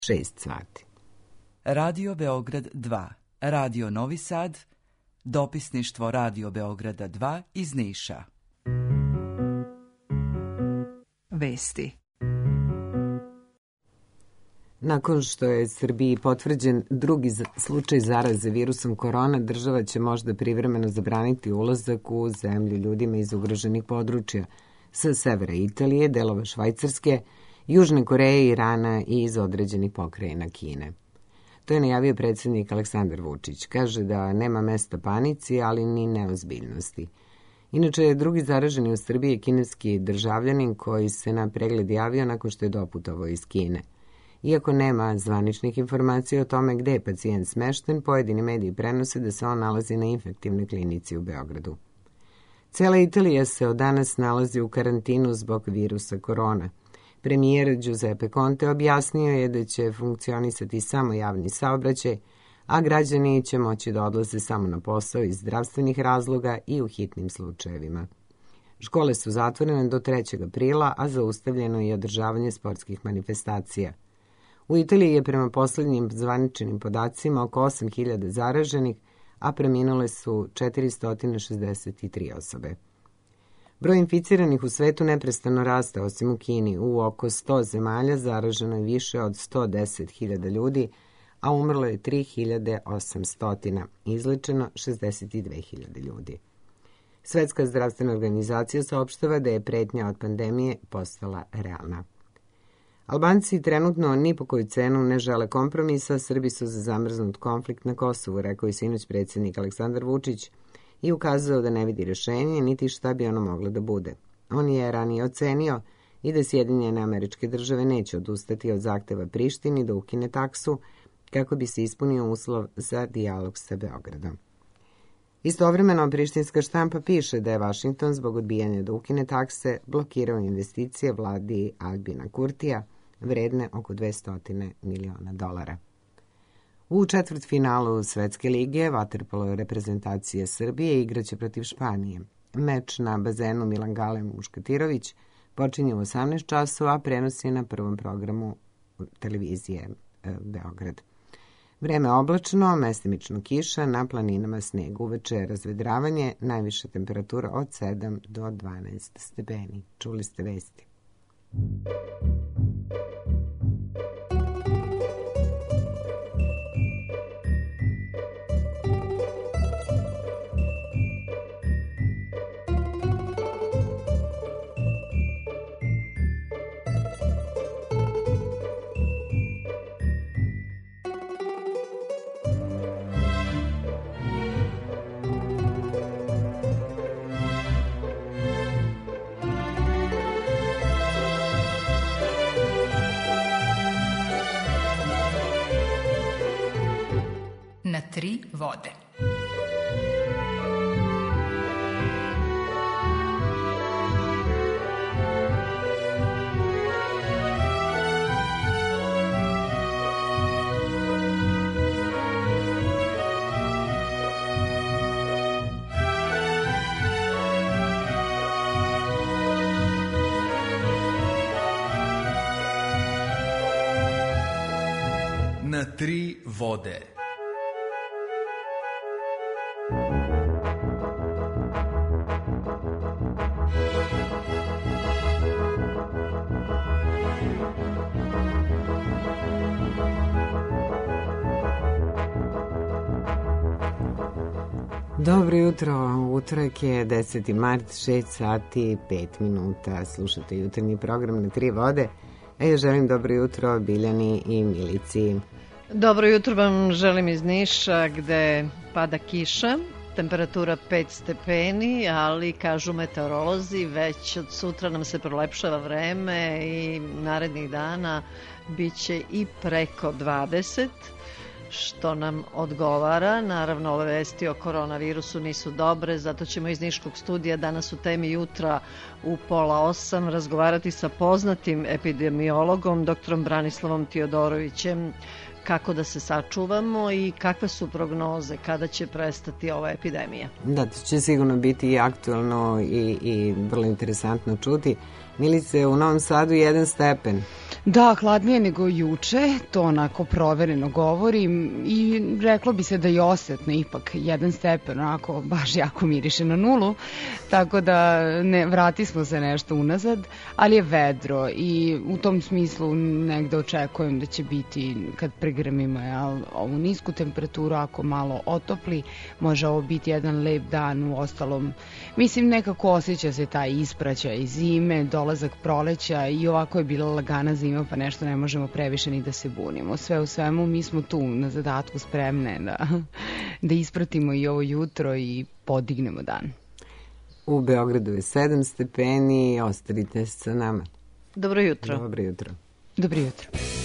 6 sati. Radio Beograd 2, Radio Novi Sad, dopisništvo Radio Beograda 2 iz Niša. Vesti. Nakon što je Srbiji potvrđen drugi slučaj zaraze virusom korona, država će možda privremeno zabraniti ulazak u zemlju ljudima iz ugroženih područja sa severa Italije, delova Švajcarske, Južne Koreje, Irana i iz određenih pokrajina Kine. To je najavio predsjednik Aleksandar Vučić. Kaže da nema mesta panici, ali ni neozbiljnosti. Inače, drugi zaraženi u Srbiji je kineski državljanin koji se na pregled javio nakon što je doputovao iz Kine. Iako nema zvaničnih informacija o tome gde je pacijent smešten, pojedini mediji prenose da se on nalazi na infektivnoj klinici u Beogradu. Cela Italija se od danas nalazi u karantinu zbog virusa korona. Premijer Giuseppe Conte objasnio je da će funkcionisati samo javni saobraćaj, a građani će moći da odlaze samo na posao iz zdravstvenih razloga i u hitnim slučajevima. Škole su zatvorene do 3. aprila, a zaustavljeno je održavanje sportskih manifestacija. U Italiji je prema poslednjim zvaničnim podacima oko 8.000 zaraženih, a preminule su 463 osobe. Broj inficiranih u svetu neprestano raste, osim u Kini. U oko 100 zemalja zaraženo je više od 110.000 ljudi, a umrlo je 3.800, izlečeno 62.000 ljudi. Svetska zdravstvena organizacija saopštava da je pretnja od pandemije postala realna. Albanci trenutno ni po koju cenu ne žele kompromisa, Srbi su za zamrznut konflikt na Kosovu, rekao je sinoć predsjednik Aleksandar Vučić i ukazao da ne vidi rješenje niti šta bi ono moglo da bude. On je ranije ocenio i da Sjedinjene Američke Države neće odustati od zahteva Prištini da ukine taksu kako bi se ispunio uslov za dijalog sa Beogradom. Istovremeno, prištinska štampa piše da je Vašington zbog odbijanja da ukine takse blokirao investicije vladi Albina Kurtija vredne oko $200 miliona. U četvrtfinalu Svetske lige vaterpolo reprezentacije Srbije igraće protiv Španije. Meč na bazenu Milan Gale Muškatirović počinje u 18 časova, a prenos je na prvom programu televizije Beograd. Vreme oblačno, mestimično kiša, na planinama sneg. Uveče razvedravanje, najviša temperatura od 7 do 12 stepeni. Čuli ste vesti. Na 3 vode. Na 3 vode. Dobro jutro, utorak je 10. mart, 6 sati, 5 minuta. Slušate jutarnji program Na 3 vode. A ja želim dobro jutro Biljani i Milici. Dobro jutro vam želim iz Niša gde pada kiša, temperatura 5 stepeni, ali kažu meteorolozi već od sutra nam se prolepšava vreme i narednih dana bit će i preko 20, što nam odgovara. Naravno, ove vesti o koronavirusu nisu dobre, zato ćemo iz Niškog studija danas u temi jutra u 7:30 razgovarati sa poznatim epidemiologom, doktorom Branislavom Tiodorovićem, kako da se sačuvamo i kakve su prognoze, kada će prestati ova epidemija. Da, to će sigurno biti i aktualno i vrlo interesantno čuti. Milice, u Novom Sadu 1 stepen. Da, hladnije nego juče, to onako provereno govorim i reklo bi se da je osetno ipak 1 stepen, onako baš jako miriše na nulu, tako da ne, vrati smo se nešto unazad, ali je vedro i u tom smislu negde očekujem da će biti, kad pregrmimo ovu nisku temperaturu, ako malo otopli, može ovo biti jedan lep dan. U ostalom, mislim, nekako osjeća se taj ispraćaj zime, dolazak proleća i ovako je bila lagana zima, pa nešto ne možemo previše ni da se bunimo. Sve u svemu, mi smo tu na zadatku spremne da ispratimo i ovo jutro i podignemo dan. U Beogradu je 7 stepeni, ostanite sa nama. Dobro jutro. Dobro jutro. Dobro jutro.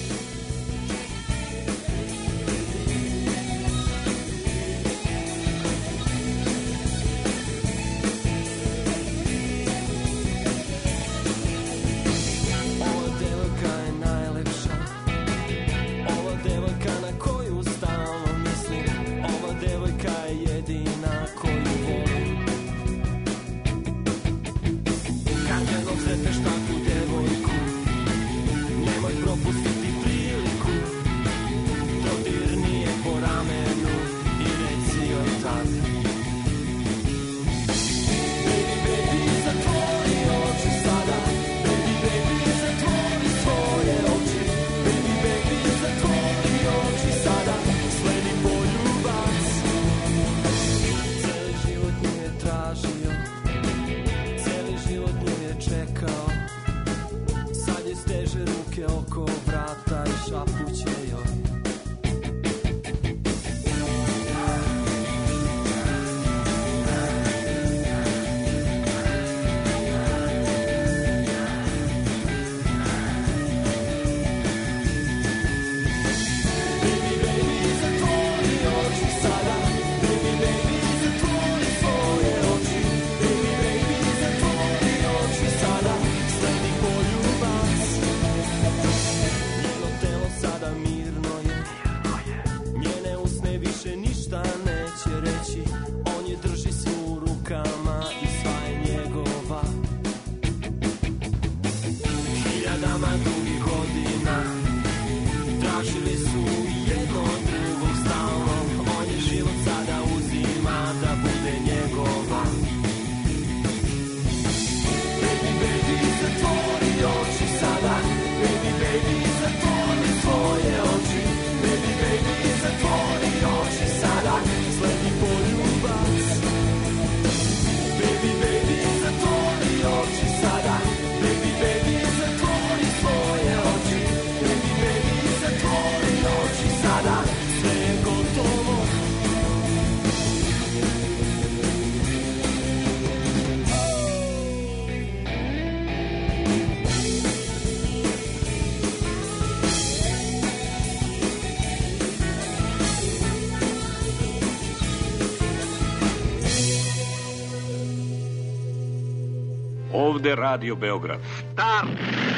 Ovde Radio Beograd. Stop!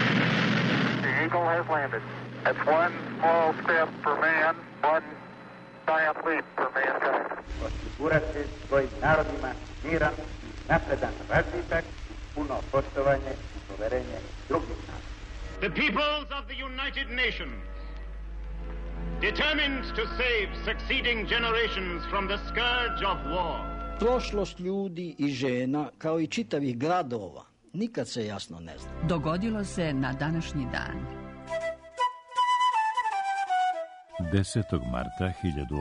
The Eagle has landed. That's one small step for man, one giant leap for mankind. Osigurati svojim narodima miran, napredan razvitak, puno poštovanje i poverenje drugih naroda. The peoples of the United Nations, determined to save succeeding generations from the scourge of war. Prošlost ljudi i žena, kao i čitavih gradova, nikad se jasno ne zna. Dogodilo se na današnji dan. 10. marta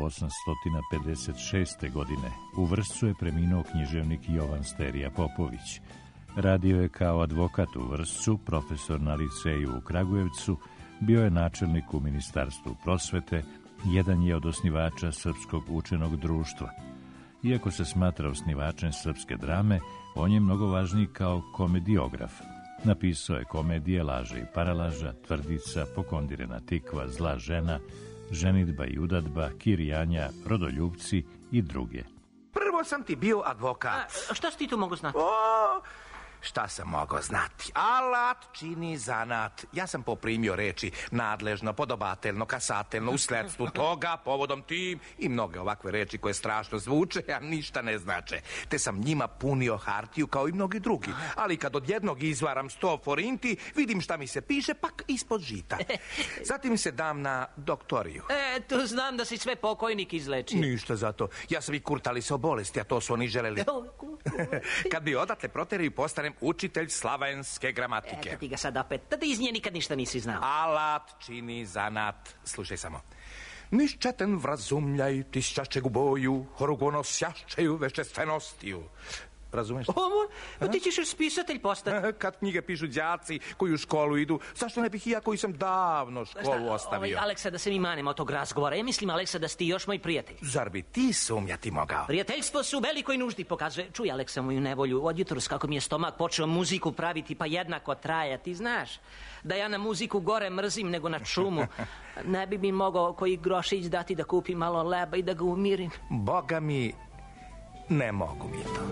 1856. godine u Vršcu je preminuo književnik Jovan Sterija Popović. Radio je kao advokat u Vršcu, profesor na liceju u Kragujevcu, bio je načelnik u Ministarstvu prosvete, jedan je od osnivača Srpskog učenog društva. Iako se smatra osnivačem srpske drame, on je mnogo važniji kao komediograf. Napisao je komedije Laža i paralaža, Tvrdica, Pokondirena tikva, Zla žena, Ženidba i udadba, Kirijanja, Rodoljubci i druge. Prvo sam ti bio advokat. Šta si ti tu mogu znati? šta sam mogao znati? Alat čini zanat. Ja sam poprimio reči nadležno, podobateljno, kasateljno, u sledstvu toga, povodom tim i mnoge ovakve reči koje strašno zvuče, a ništa ne znače. Te sam njima punio hartiju kao i mnogi drugi. Ali kad od jednog izvaram 100 forinti, vidim šta mi se piše, pak ispod žita. Zatim se dam na doktoriju. Tu znam da si sve pokojnik izlečio. Ništa za to. Ja sam i kurtali se o bolesti, a to su oni želeli. Kad bi odatle proteraju, postanem učitelj slavenske gramatike. Kad ti ga sad opet, da iz nje nikad ništa nisi znao. Alat čini zanat. Slušaj samo. Niščeten vrazumljaj, tišćačeg u boju, horugono sjašćaju vešćestvenostiju. Razumeš? Pa ti ćeš još spisatelj postati. Kad knjige pišu đaci koji u školu idu, zašto ne bih i ja koji sam davno školu ostavio? Aleksa, da se mi manemo od tog razgovora. Ja mislim, Aleksa, da si ti još moj prijatelj. Zar bi ti sumnjati mogao? Prijateljstvo su u velikoj nuždi pokazuje. Čuj, Aleksa, moju nevolju. Od jutros kako mi je stomak počeo muziku praviti, pa jednako traja. Ti znaš da ja na muziku gore mrzim nego na šumu. Ne bi mi mogao koji grošić dati da kupi malo leba i da ga umirim. Boga mi, ne mogu mi to.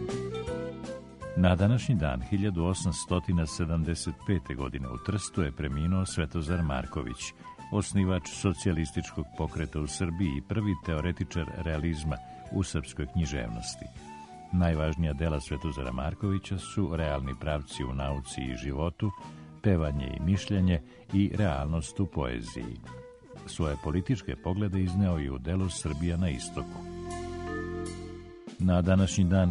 Na današnji dan 1875. godine u Trstu je preminuo Svetozar Marković, osnivač socijalističkog pokreta u Srbiji i prvi teoretičar realizma u srpskoj književnosti. Najvažnija dela Svetozara Markovića su realni pravci u nauci i životu, pevanje i mišljenje i realnost u poeziji. Svoje političke poglede izneo i u delu Srbija na istoku. Na današnji dan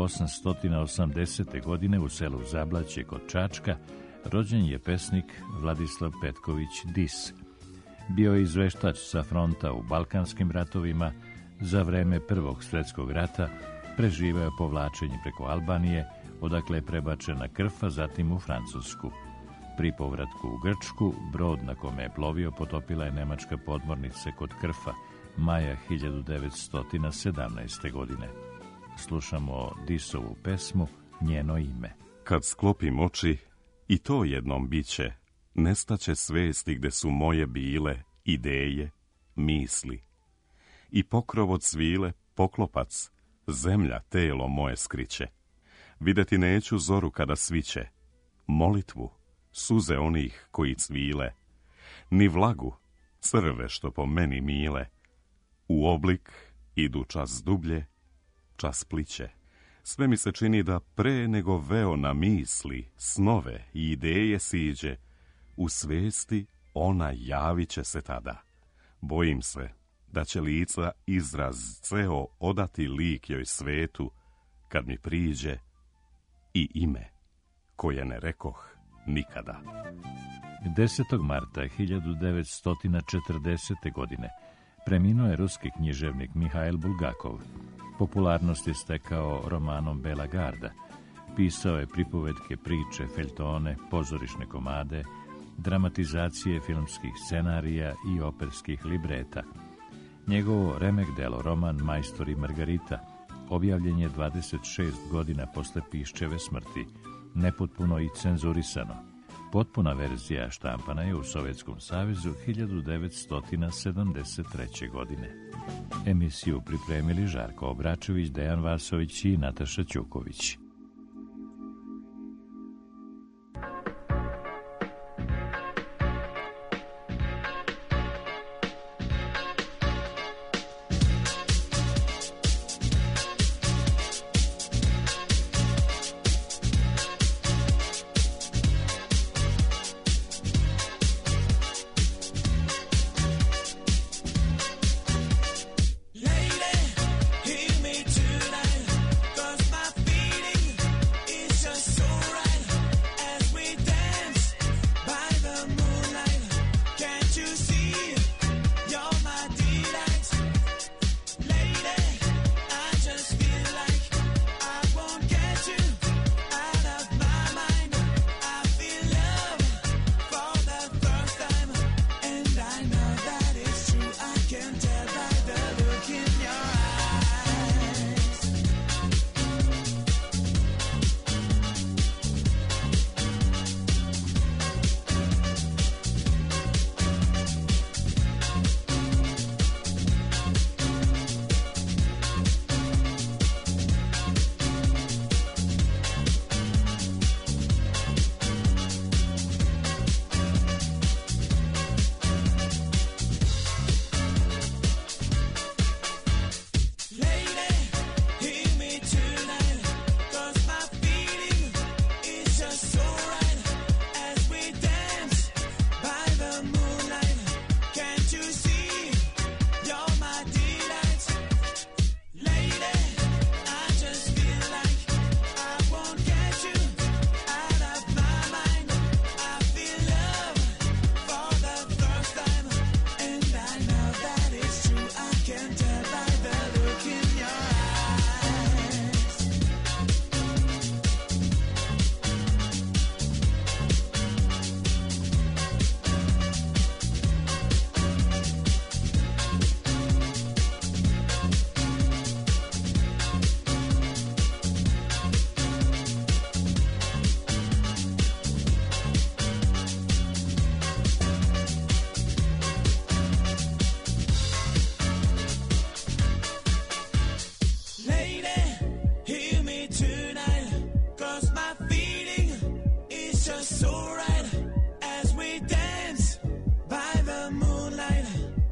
1880. godine u selu Zablaće kod Čačka rođen je pesnik Vladislav Petković Dis. Bio je izveštač sa fronta u Balkanskim ratovima, za vreme Prvog svjetskog rata preživeo povlačenje preko Albanije, odakle je prebačen na Krfa, zatim u Francusku. Pri povratku u Grčku, brod na kome je plovio potopila je nemačka podmornica kod Krfa, maja 1917. godine. Slušamo Disovu pesmu Njeno ime. Kad sklopim oči, i to jednom biće, nestaće svesti gde su moje bile ideje, misli. I pokrov od svile, poklopac, zemlja telo moje skriće. Videti neću zoru kada sviće, molitvu, suze onih koji cvile, ni vlagu, crve što po meni mile. U oblik idu čas dublje, čas pliće. Sve mi se čini da pre nego veo na misli, snove i ideje siđe, u svesti ona javit će se tada. Bojim se da će lica izraz ceo odati lik joj svetu, kad mi priđe i ime koje ne rekoh nikada. 10. marta 1940. godine preminuo je ruski književnik Mihail Bulgakov. Popularnost je stekao romanom Bela garda. Pisao je pripovetke, priče, feljtone, pozorišne komade, dramatizacije filmskih scenarija i operskih libreta. Njegovo remek delo, roman Majstor i Margarita, objavljen je 26 godina posle Piščeve smrti, nepotpuno i cenzurisano. Potpuna verzija štampana je u Sovjetskom savezu 1973. godine. Emisiju pripremili Žarko Obračević, Dejan Vasović i Nataša Ćuković. Lady, hear me tonight, 'cause my feeling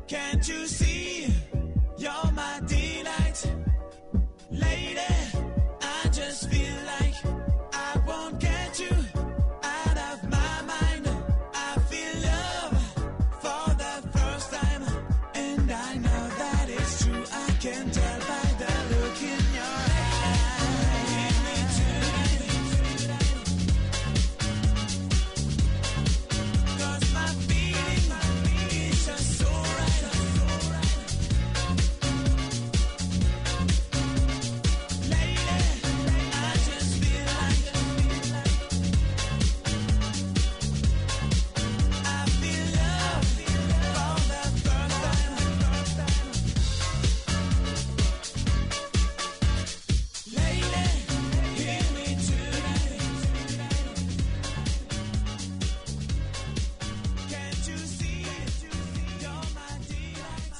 Can't you see you're my delight? Lady, I just feel like I won't get you out of my mind. I feel love for the first time, and I know that it's true. I can tell by the look in your eyes. Give me tonight, 'cause my feeling is just so right. Lady, I just feel like I feel love for the first time. Lady, hear me tonight. Can't you see you're my delight?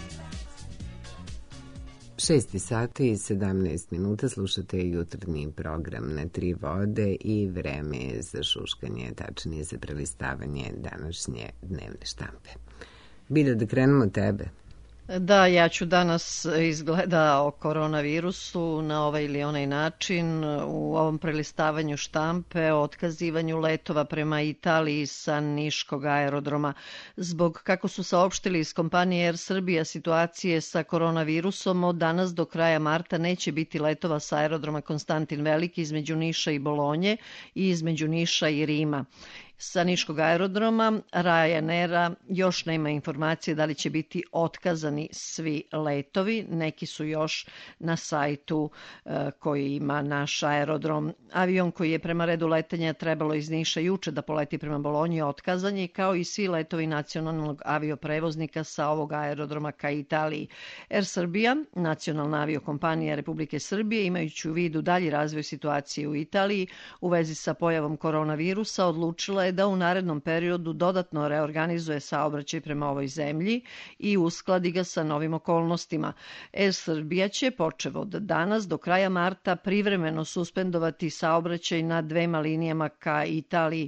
6 sati i 17 minuta, slušate jutarnji program Na tri vode i vreme je za šuškanje, tačnije za prelistavanje današnje dnevne štampe. Bilja, da krenemo od tebe. Da, ja ću danas izgleda o koronavirusu na ovaj ili onaj način u ovom prelistavanju štampe, o otkazivanju letova prema Italiji sa Niškog aerodroma. Zbog, kako su saopštili iz kompanije Air Srbija, situacije sa koronavirusom, od danas do kraja marta neće biti letova sa aerodroma Konstantin Veliki između Niša i Bolonje i između Niša i Rima. Sa Niškog aerodroma Ryanaira još nema informacije da li će biti otkazani svi letovi. Neki su još na sajtu koji ima naš aerodrom. Avion koji je prema redu letenja trebalo iz Niša juče da poleti prema Bolonji otkazan je, kao i svi letovi nacionalnog avioprevoznika sa ovog aerodroma ka Italiji. Air Srbija, nacionalna aviokompanija Republike Srbije, imajući u vidu dalji razvoj situacije u Italiji u vezi sa pojavom koronavirusa, odlučila je da u narednom periodu dodatno reorganizuje saobraćaj prema ovoj zemlji i uskladi ga sa novim okolnostima. Air Srbija će, počev od danas do kraja marta, privremeno suspendovati saobraćaj na 2 linijama ka Italiji,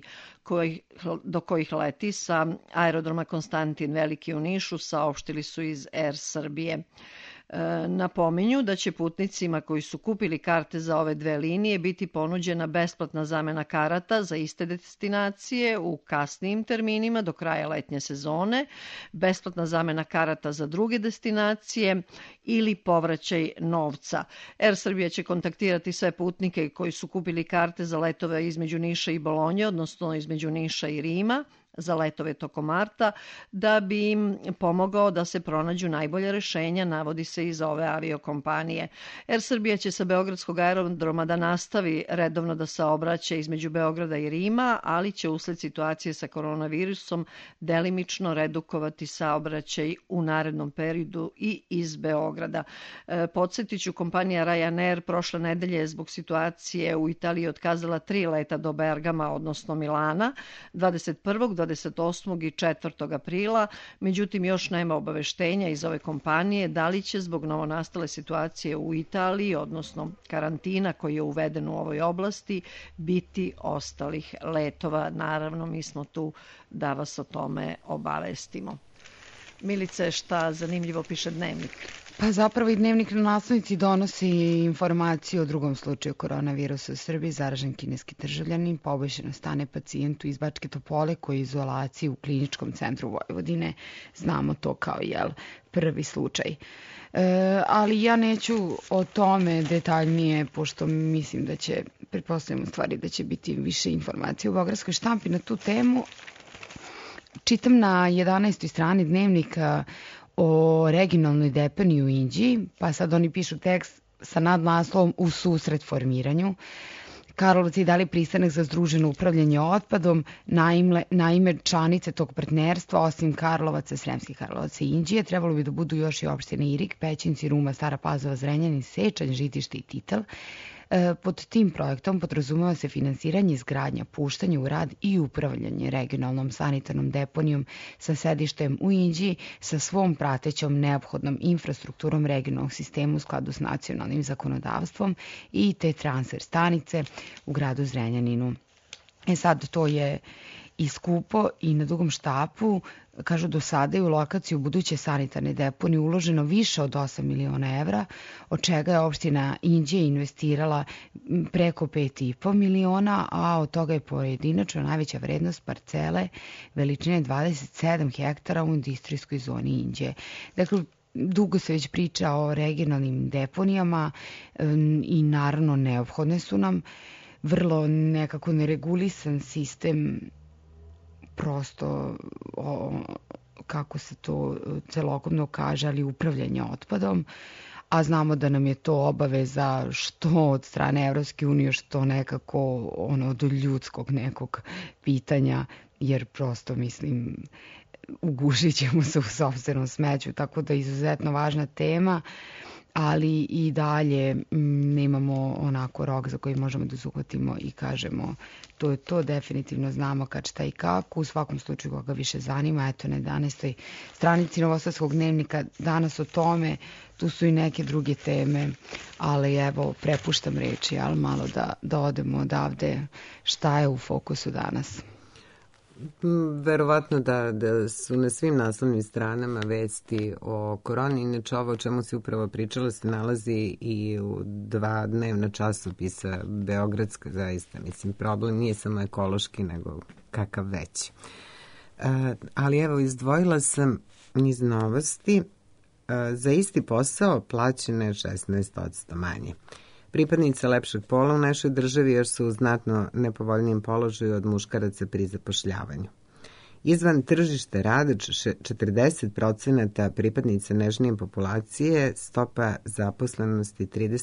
do kojih leti sa aerodroma Konstantin Veliki u Nišu, saopštili su iz Air Srbije. Napominju da će putnicima koji su kupili karte za ove 2 linije biti ponuđena besplatna zamena karata za iste destinacije u kasnijim terminima do kraja letnje sezone, besplatna zamena karata za druge destinacije ili povraćaj novca. Air Srbija će kontaktirati sve putnike koji su kupili karte za letove između Niša i Bolonje, odnosno između Niša i Rima, za letove tokom marta, da bi im pomogao da se pronađu najbolje rešenja, navodi se iz ove aviokompanije. Air Srbija će sa Beogradskog aerodroma da nastavi redovno da saobraća između Beograda i Rima, ali će usled situacije sa koronavirusom delimično redukovati saobraćaj u narednom periodu i iz Beograda. Podsjetiću, kompanija Ryanair prošle nedelje je zbog situacije u Italiji otkazala 3 leta do Bergama, odnosno Milana, 21. 28. i 4. aprila, međutim još nema obaveštenja iz ove kompanije da li će zbog novonastale situacije u Italiji, odnosno karantina koji je uveden u ovoj oblasti, biti ostalih letova. Naravno, mi smo tu da vas o tome obavestimo. Milice, šta zanimljivo piše Dnevnik? Pa zapravo i Dnevnik na naslovnici donosi informaciju o drugom slučaju koronavirusa u Srbiji, zaražen kineski državljanin, poboljšano stanje pacijentu iz Bačke Topole koji je u izolaciji u kliničkom centru Vojvodine. Znamo to kao prvi slučaj. Ali ja neću o tome detaljnije, pošto mislim da će, pretpostavljam u stvari da će biti više informacije u beogradskoj štampi na tu temu. Čitam na 11. strani Dnevnika o regionalnoj deponiji u Inđiji, pa sad oni pišu tekst sa nadnaslovom U susret formiranju. Karlovac je dali pristanak za združeno upravljanje otpadom. Naime, članice tog partnerstva, osim Karlovaca, Sremskih Karlovaca i Inđije, trebalo bi da budu još i opštine Irig, Pećinci, Ruma, Stara Pazova, Zrenjanin, Sečanj, Žitište i Titel. Pod tim projektom podrazumeva se finansiranje, izgradnja, puštanje u rad i upravljanje regionalnom sanitarnom deponijom sa sedištem u Inđiji sa svom pratećom neophodnom infrastrukturom regionalnog sistema u skladu s nacionalnim zakonodavstvom i te transfer stanice u gradu Zrenjaninu. Sad to je i skupo i na dugom štapu. Kažu, do sada je u lokaciju buduće sanitarne deponije uloženo više od 8 miliona evra, od čega je opština Inđije investirala preko 5,5 miliona, a od toga je pojedinačno najveća vrednost parcele veličine 27 hektara u industrijskoj zoni Inđije. Dakle, dugo se već priča o regionalnim deponijama i naravno neophodne su nam. Vrlo nekako neregulisan sistem, prosto kako se to celokupno kaže, ali upravljanje otpadom, a znamo da nam je to obaveza što od strane Evropske unije, što nekako od ljudskog nekog pitanja, jer prosto mislim ugušit ćemo se u sopstvenom smeću, tako da je izuzetno važna tema, ali i dalje nemamo onako rok za koji možemo da zuhvatimo i kažemo to je to, definitivno znamo kad, šta i kako. U svakom slučaju koga više zanima, eto na 11. stranici Novosadskog dnevnika danas o tome, tu su i neke druge teme, ali evo prepuštam reči, ali malo da odemo odavde. Šta je u fokusu danas? Verovatno da su na svim naslovnim stranama vesti o koroni. Inače, ovo o čemu se upravo pričalo se nalazi i u 2 dnevna časopisa beogradska, zaista. Mislim, problem nije samo ekološki, nego kakav već. Ali evo, izdvojila sam niz novosti. Za isti posao plaćeno je 16% manje. Pripadnice lepšeg pola u našoj državi još su u znatno nepovoljnijem položaju od muškaraca pri zapošljavanju. Izvan tržište rada 40% pripadnica nežnije populacije, stopa zaposlenosti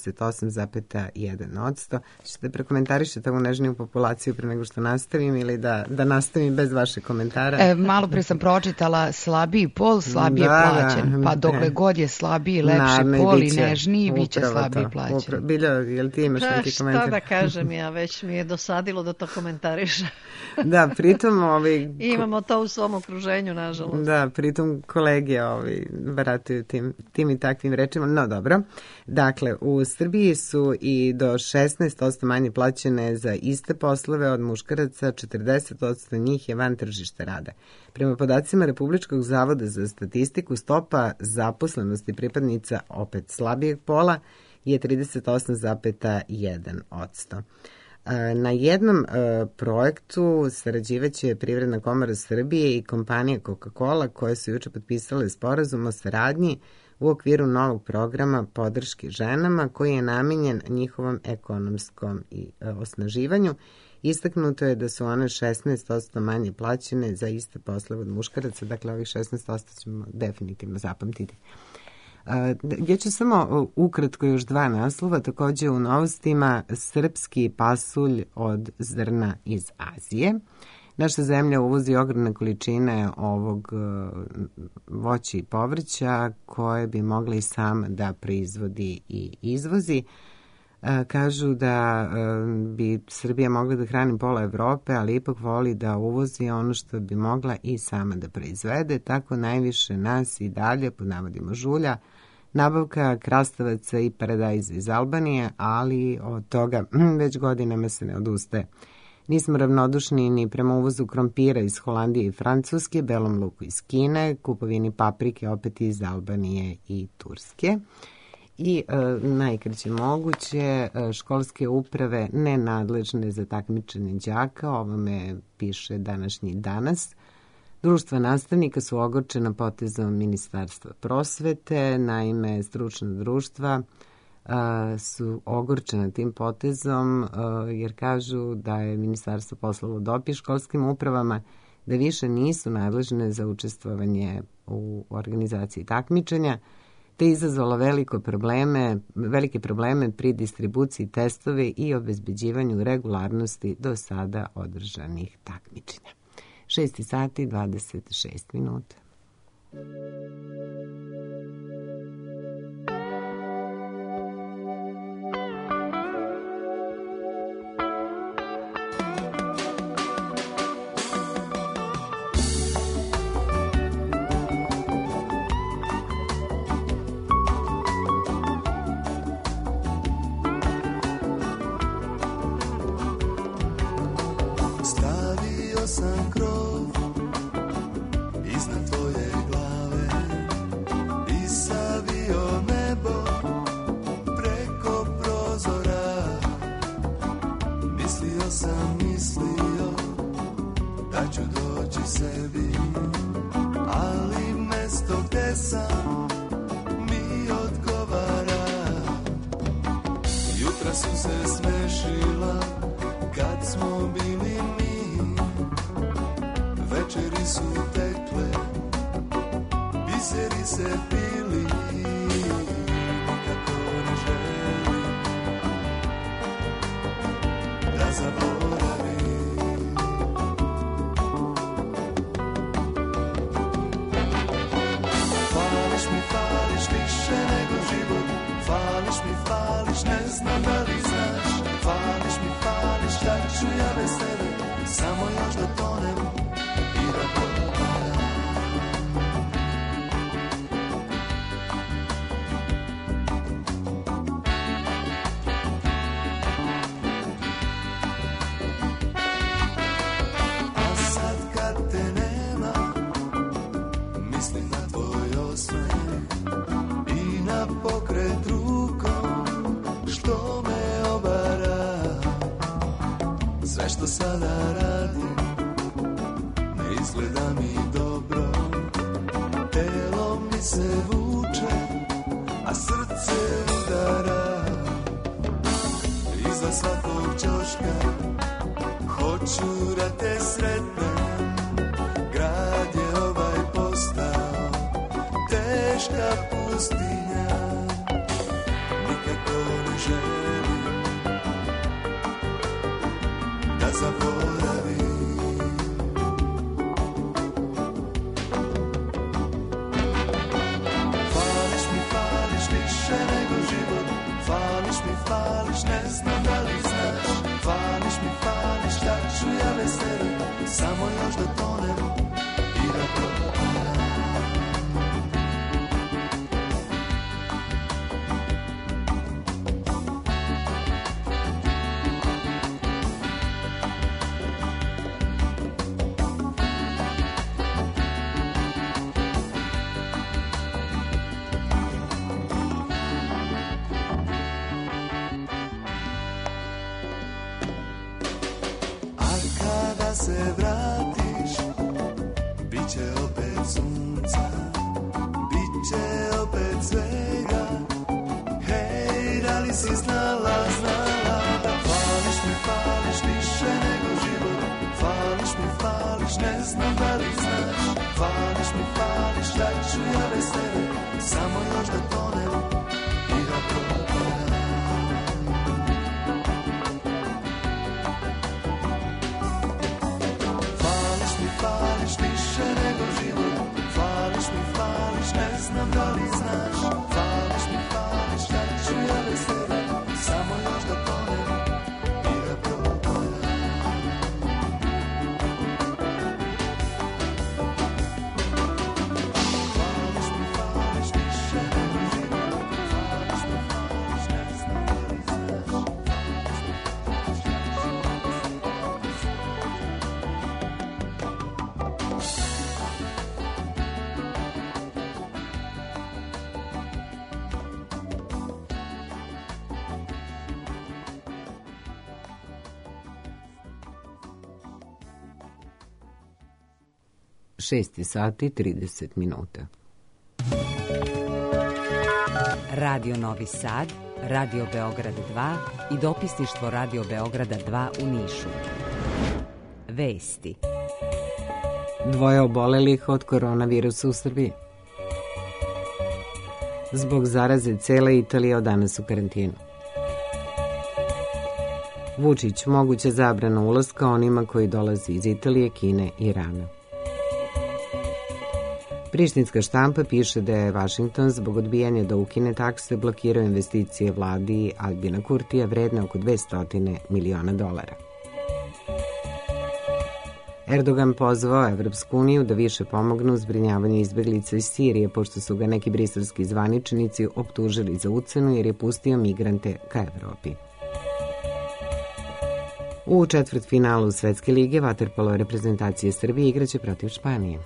38,1%. Ćete prekomentarišete ovu nežniju populaciju pre nego što nastavim ili da nastavim bez vaše komentara? Malo pre sam pročitala slabiji pol, slabije plaćen. Pa dokle god je slabiji, lepši pol i nežniji, bit će slabiji plaćen. Bilja, jel ti imaš neki komentar? Šta da kažem ja, već mi je dosadilo da to komentariša. Da, pritom imamo to u svom okruženju, nažalost. Da, pritom kolege barataju tim i takvim rečima. No, dobro. Dakle, u Srbiji su i do 16% manje plaćene za iste poslove od muškaraca, 40% njih je van tržišta rada. Prema podacima Republičkog zavoda za statistiku, stopa zaposlenosti pripadnica opet slabijeg pola je 38,1%. Na jednom projektu sarađivaće Privredna komora Srbije i kompanija Coca-Cola koje su juče potpisale sporazum o saradnji u okviru novog programa podrške ženama koji je namenjen njihovom ekonomskom osnaživanju. Istaknuto je da su one 16% manje plaćene za iste poslove od muškaraca, dakle ovih 16% ćemo definitivno zapamtiti. Ja ću samo ukratko još 2 naslova, također u novostima srpski pasulj od zrna iz Azije. Naša zemlja uvozi ogromne količine ovog voća i povrća koje bi mogla i sama da proizvodi i izvozi. Kažu da bi Srbija mogla da hrani pola Evrope, ali ipak voli da uvozi ono što bi mogla i sama da proizvede. Tako najviše nas i dalje, pod navodima žulja, nabavka krastavaca i paradajza iz Albanije, ali od toga već godinama se ne odustaje. Nismo ravnodušni ni prema uvozu krompira iz Holandije i Francuske, belom luku iz Kine, kupovini paprike opet iz Albanije i Turske. I najkraće moguće, školske uprave nenadležne za takmičenje đaka, ovome piše današnji Danas. Društva nastavnika su ogorčena potezom Ministarstva prosvete, naime stručna društva su ogorčena tim potezom jer kažu da je ministarstvo poslalo dopis školskim upravama da više nisu nadležne za učestvovanje u organizaciji takmičenja, te izazvalo velike probleme pri distribuciji testove i obezbeđivanju regularnosti do sada održanih takmičenja. 6 sati 26 minuta. Stavio sam krov mesto gde sam mi odgovara. Jutra su se smešila kad smo bili mi, večeri su tekle, biseri se pili, nikako ne želim da zaboravim. Fališ mi, fališ više nego život, fališ mi, fališ, ne znam da li znaš. Fališ mi, fališ, šta ću ja bez tebe, samo još da tonem i da propadam. A sad kad te nema, mislim na tvoj osmeh i na pokret rukom što me obara. Sve što sada radim ne izgleda mi dobro, telo mi se vuče, a srce udara. Iza svakog ćoška hoću da te sretnem, grad je ovaj postao teška pustinja, nikako ne želim da zaboravim. Fališ mi, fališ više nego život, fališ mi, fališ, ne znam da li znaš. Fališ mi, fališ, šta ću ja bez tebe, samo još da tonem i da propadam. Se vratiš, bit će opet sunca, bit će opet svega. Hej, da li si znala, znala? Fališ mi, fališ više nego život, fališ mi, fališ, ne znam da li znaš. Fališ mi, fališ, šta ću ja bez tebe, samo još da tonem i da propadam. Fališ više nego život, fališ mi, fališ, ne znam da li znaš. Fališ mi, fališ, šta ću ja bez tebe, samo još da tonem i da propadam. Fališ mi, fališ više nego život, fališ mi, fališ, ne znam da li znaš. Šest sati 30 minuta. Radio Novi Sad, Radio Beograd 2 i dopisništvo Radio Beograda 2 u Nišu. Vesti. 2 obolelih od koronavirusa u Srbiji. Zbog zaraze cela Italija od danas u karantinu. Vučić, moguće zabrana ulaska onima koji dolaze iz Italije, Kine i Irana. Prištinska štampa piše da je Vašington zbog odbijanja da ukine takse blokirao investicije vladi Albina Kurtija vredne oko $200 miliona. Erdogan pozvao Evropsku uniju da više pomogne u zbrinjavanju izbeglica iz Sirije, pošto su ga neki briselski zvaničnici optužili za ucenu jer je pustio migrante ka Evropi. U četvrtfinalu Svetske lige vaterpolo reprezentacije Srbije igraće protiv Španije.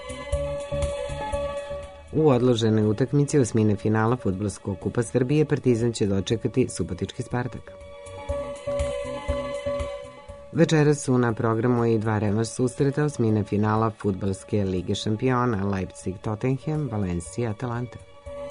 U odloženoj utakmici osmine finala fudbalskog kupa Srbije Partizan će dočekati subotički Spartak. Večera su na programu i dva revanš susreta osmine finala fudbalske lige šampiona Leipzig-Tottenham, Valencia-Atalanta.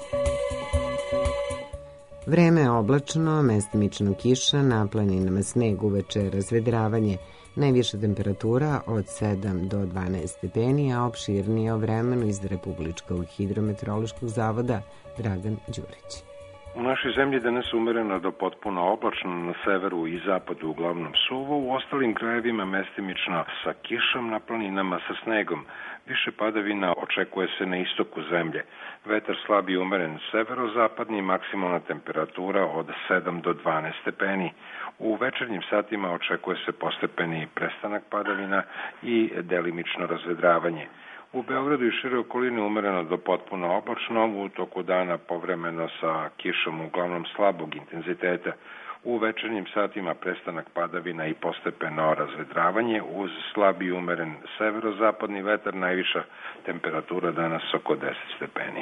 Vreme je oblačno, mestimično kiša, na planinama sneg, uveče razvedravanje, najviša temperatura od 7 do 12 stepeni, a opširnije o vremenu iz Republičkog hidrometeorološkog zavoda Dragan Đurić. U našoj zemlji danas umereno do potpuno oblačno, na severu i zapadu uglavnom suvo, u ostalim krajevima mestimično sa kišom, na planinama sa snegom. Više padavina očekuje se na istoku zemlje. Vetar slab i umeren severozapadni, maksimalna temperatura od 7 do 12 stepeni. U večernjim satima očekuje se postepeni prestanak padavina i delimično razvedravanje. U Beogradu i šire okoline umereno do potpuno oblačno, u toku dana povremeno sa kišom uglavnom slabog intenziteta. U večernjim satima prestanak padavina i postepeno razvedravanje uz slab i umeren severozapadni vetar, najviša temperatura danas oko 10 stepeni.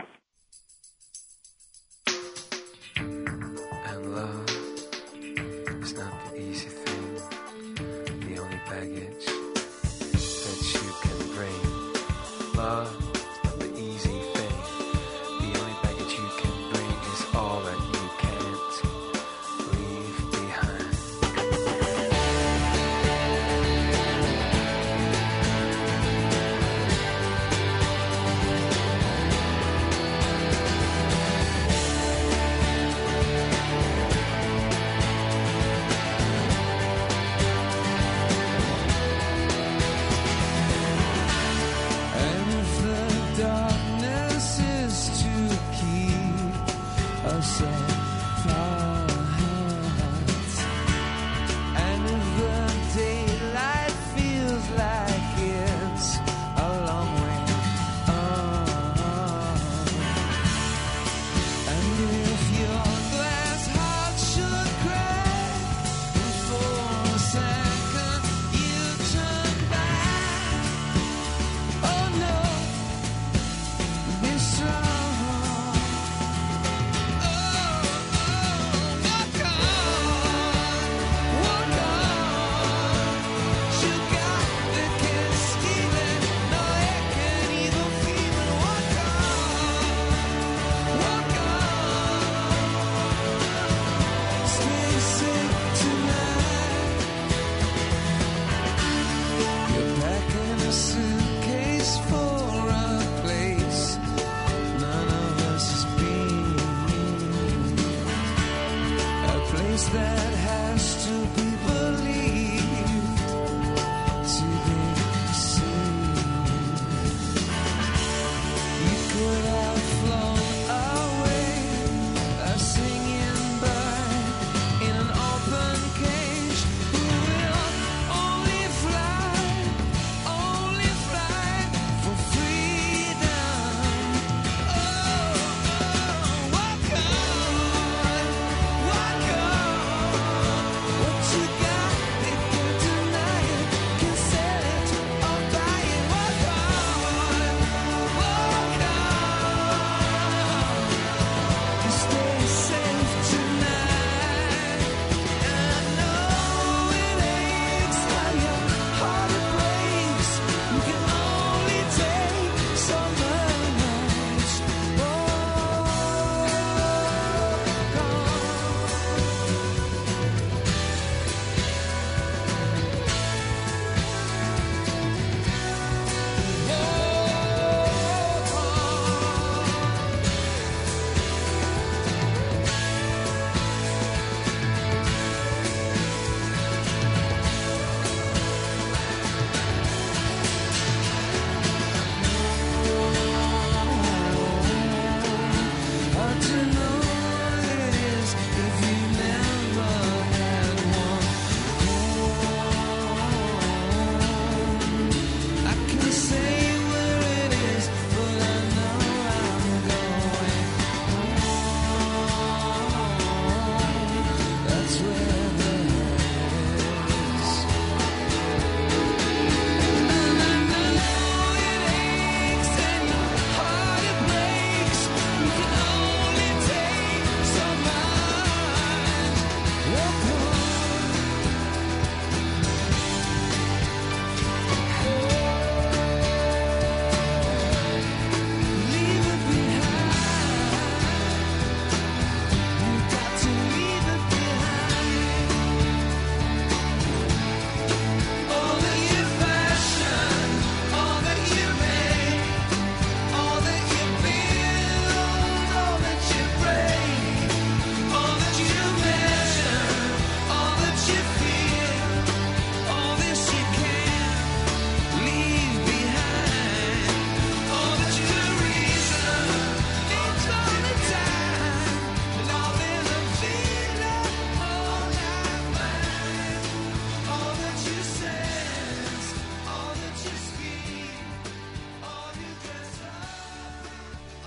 Oh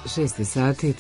6 sati i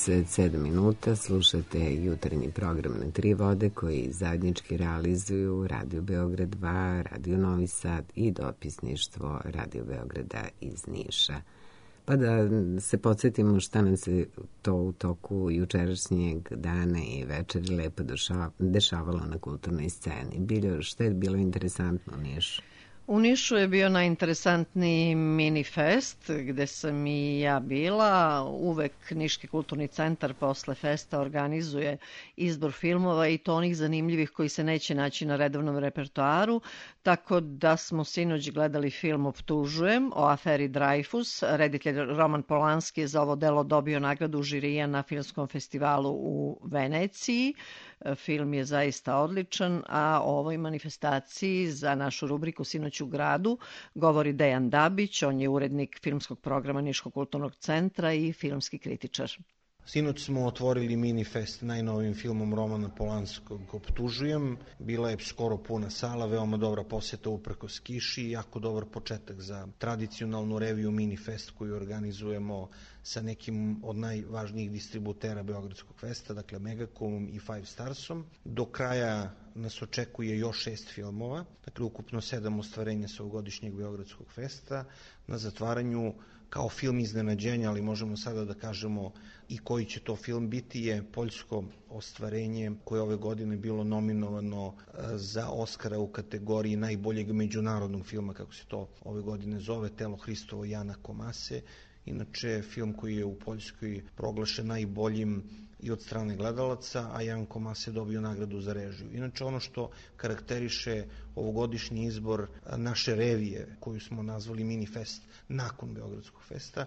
37 minuta, slušate jutarnji program Na tri vode koji zajednički realizuju Radio Beograd 2, Radio Novi Sad i dopisništvo Radio Beograda iz Niša. Pa da se podsjetimo šta nam se to u toku jučerašnjeg dana i večeri lepo dešavalo na kulturnoj sceni. Šta je bilo interesantno u Nišu? U Nišu je bio najinteresantniji Minifest, gde sam i ja bila. Uvek Niški kulturni centar posle festa organizuje izbor filmova i to onih zanimljivih koji se neće naći na redovnom repertoaru, tako da smo sinoć gledali film Optužujem o aferi Dreyfus. Reditelj Roman Polanski je za ovo delo dobio nagradu žirija na filmskom festivalu u Veneciji. Film je zaista odličan, a o ovoj manifestaciji za našu rubriku Sinoć u gradu govori Dejan Dabić, on je urednik filmskog programa Niškog kulturnog centra i filmski kritičar. Sinoć smo otvorili Minifest najnovim filmom Romana Polanskog Optužujem. Bila je skoro puna sala, veoma dobra posjeta uprkos kiši i jako dobar početak za tradicionalnu reviju Minifest koju organizujemo sa nekim od najvažnijih distributera Beogradskog festa, dakle Megacomom i Five Starsom. Do kraja nas očekuje još 6 filmova, dakle ukupno 7 ostvarenja sa ovogodišnjeg Beogradskog festa. Na zatvaranju kao film iznenađenja, ali možemo sada da kažemo i koji će to film biti, je poljsko ostvarenje koje ove godine bilo nominovano za Oskara u kategoriji najboljeg međunarodnog filma, kako se to ove godine zove, Telo Hristovo Jana Komase. Inače, film koji je u Poljskoj proglašen najboljim i od strane gledalaca, a Jan Komase dobio nagradu za režiju. Inače, ono što karakteriše ovogodišnji izbor naše revije, koju smo nazvali Minifest nakon Beogradskog festa,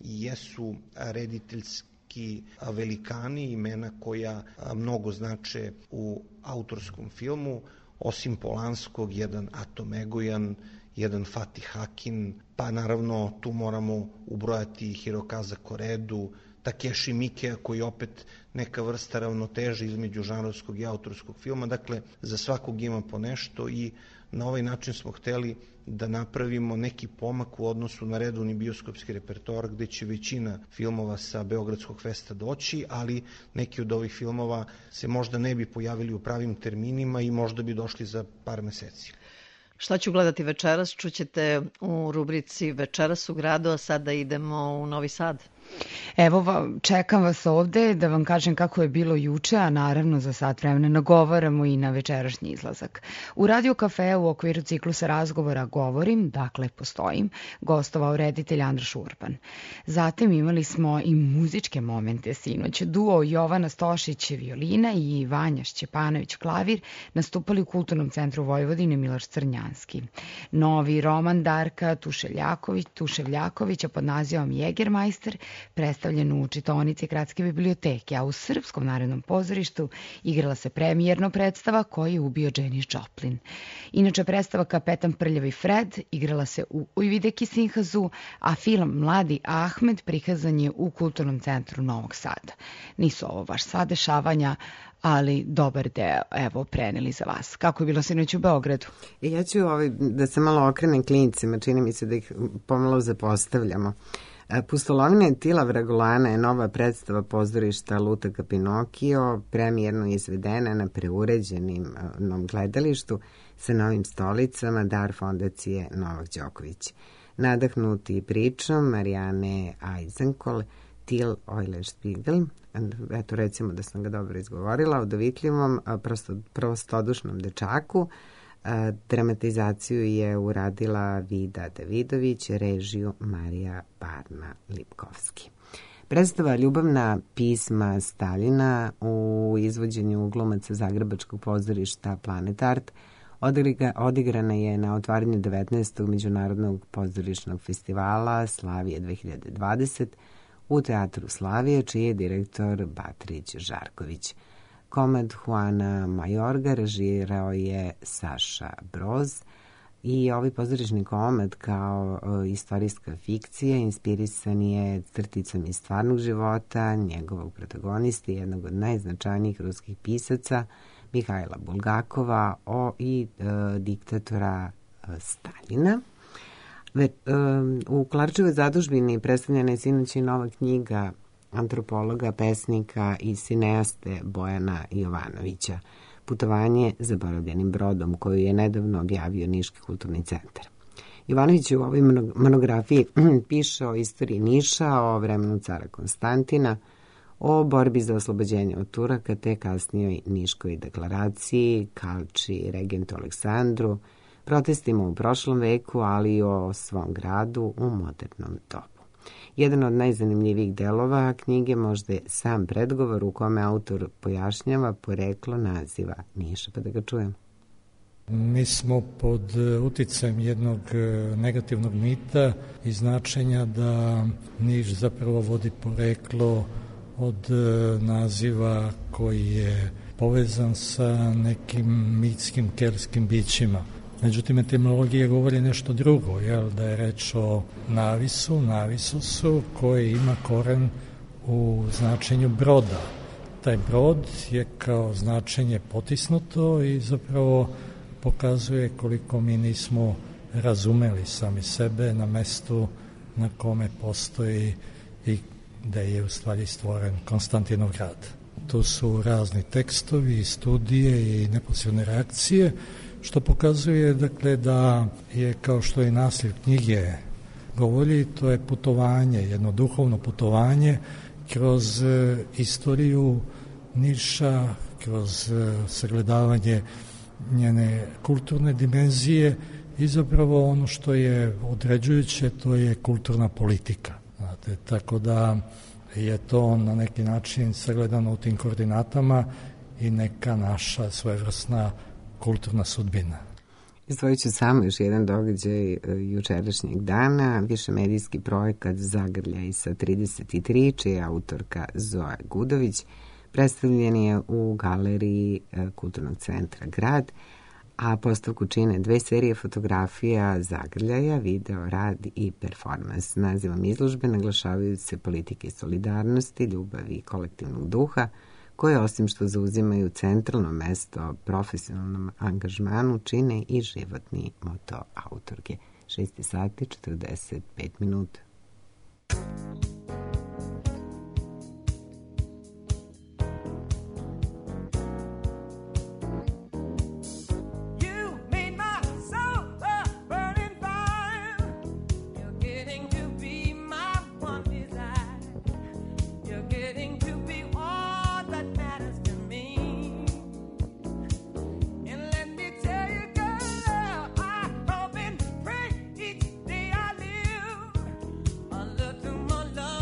jesu rediteljski velikani, imena koja mnogo znače u autorskom filmu, osim Polanskog, jedan Atom Egojan, jedan Fatih Akin, pa naravno tu moramo ubrojati Hirokaza Koredu, Takeshi Miikeja koji je opet neka vrsta ravnoteže između žanrovskog i autorskog filma. Dakle, za svakog ima po nešto i na ovaj način smo hteli da napravimo neki pomak u odnosu na redovni bioskopski repertoar gde će većina filmova sa Beogradskog festa doći, ali neki od ovih filmova se možda ne bi pojavili u pravim terminima i možda bi došli za par meseci. Šta ću gledati večeras? Čućete u rubrici Večeras u gradu, a sada idemo u Novi Sad. Evo, čekam vas ovde da vam kažem kako je bilo juče, a naravno za sat vremena nagovaramo i na večerašnji izlazak. U Radio Kafeu u okviru ciklusa razgovora Govorim, dakle postojim, gostovao reditelj Andraš Urban. Zatim imali smo i muzičke momente sinoć. Duo Jovana Stošić violina i Vanja Šćepanović klavir nastupali u Kulturnom centru Vojvodine Miloš Crnjanski. Novi roman Darka Tuševljakovića pod nazivom Jegermajster predstavljen u čitaonici Gradske biblioteke, a u Srpskom narodnom pozorištu igrala se premijerno predstava Ko je ubio Janis Joplin. Inače, predstava Kapetan Prljavi Fred igrala se u Ujvideki Sinhazu, a film Mladi Ahmed prikazan je u Kulturnom centru Novog Sada. Nisu ovo baš sva dešavanja, ali dobar deo, evo, preneli za vas. Kako je bilo sinoć u Beogradu? Ja ću da se malo okrenem klincima, čini mi se da ih pomalo zapostavljamo. Pustolovina Tila Vragolana je nova predstava pozorišta Lutaka Pinokio, premijerno izvedena na preuređenom gledalištu sa novim stolicama Dar fondacije Novak Đoković. Nadahnuti pričom Marijane Eisenkol, Til Eulenspiegel, eto recimo da sam ga dobro izgovorila, o dovitljivom, prostodušnom dečaku. Dramatizaciju je uradila Vida Davidović, režiju Marija Barna-Lipkovski. Predstava Ljubavna pisma Staljina u izvođenju glumaca Zagrebačkog pozorišta Planet Art odigrana je na otvaranju 19. Međunarodnog pozorišnog festivala Slavije 2020 u Teatru Slavije, čiji je direktor Batrić Žarković. Komad Juana Majorga režirao je Saša Broz i ovaj pozorišni komad kao istorijska fikcija inspirisan je crticom iz stvarnog života njegovog protagonista, jednog od najznačajnijih ruskih pisaca Mihajla Bulgakova i diktatora Staljina. U Klarčevoj zadužbini predstavljena je sinoć i nova knjiga antropologa, pesnika i sineaste Bojana Jovanovića, Putovanje zaboravljenim brodom, koju je nedavno objavio Niški kulturni centar. Jovanović u ovoj monografiji piše o istoriji Niša, o vremenu cara Konstantina, o borbi za oslobođenje od Turaka, te kasnijoj Niškoj deklaraciji, Kalči, regentu Aleksandru, protestima u prošlom veku, ali i o svom gradu u modernom dobu. Jedan od najzanimljivijih delova knjige možda je sam predgovor u kome autor pojašnjava poreklo naziva Niša, pa da ga čujemo. Mi smo pod uticajem jednog negativnog mita i značenja da Niš zapravo vodi poreklo od naziva koji je povezan sa nekim mitskim kelskim bićima. Međutim, etimologija govori nešto drugo, da je reč o navisu, navisusu, koji ima koren u značenju broda. Taj brod je kao značenje potisnuto i zapravo pokazuje koliko mi nismo razumeli sami sebe na mestu na kome postoji i da je u stvari stvoren Konstantinov grad. Tu su razni tekstovi, studije i neposredne reakcije, što pokazuje dakle da je, kao što i naslov knjige govori, to je putovanje, jedno duhovno putovanje kroz istoriju Niša, kroz sagledavanje njene kulturne dimenzije i zapravo ono što je određujuće, to je kulturna politika. Znate, tako da je to na neki način sagledano u tim koordinatama i neka naša svojevrsna kulturna sudbina. Izdvojit ću samo još jedan događaj jučerašnjeg dana, višemedijski projekat Zagrljaj sa 33, čija je autorka Zoja Gudović, predstavljen je u galeriji Kulturnog centra Grad, a postavku čine 2 serije fotografija Zagrljaja, video, rad i performans. Nazivom izložbe naglašavaju se politike solidarnosti, ljubavi i kolektivnog duha, koje osim što zauzimaju centralno mesto profesionalnom angažmanu, čine i životni moto autorke. 6 sati 45 minuta. Love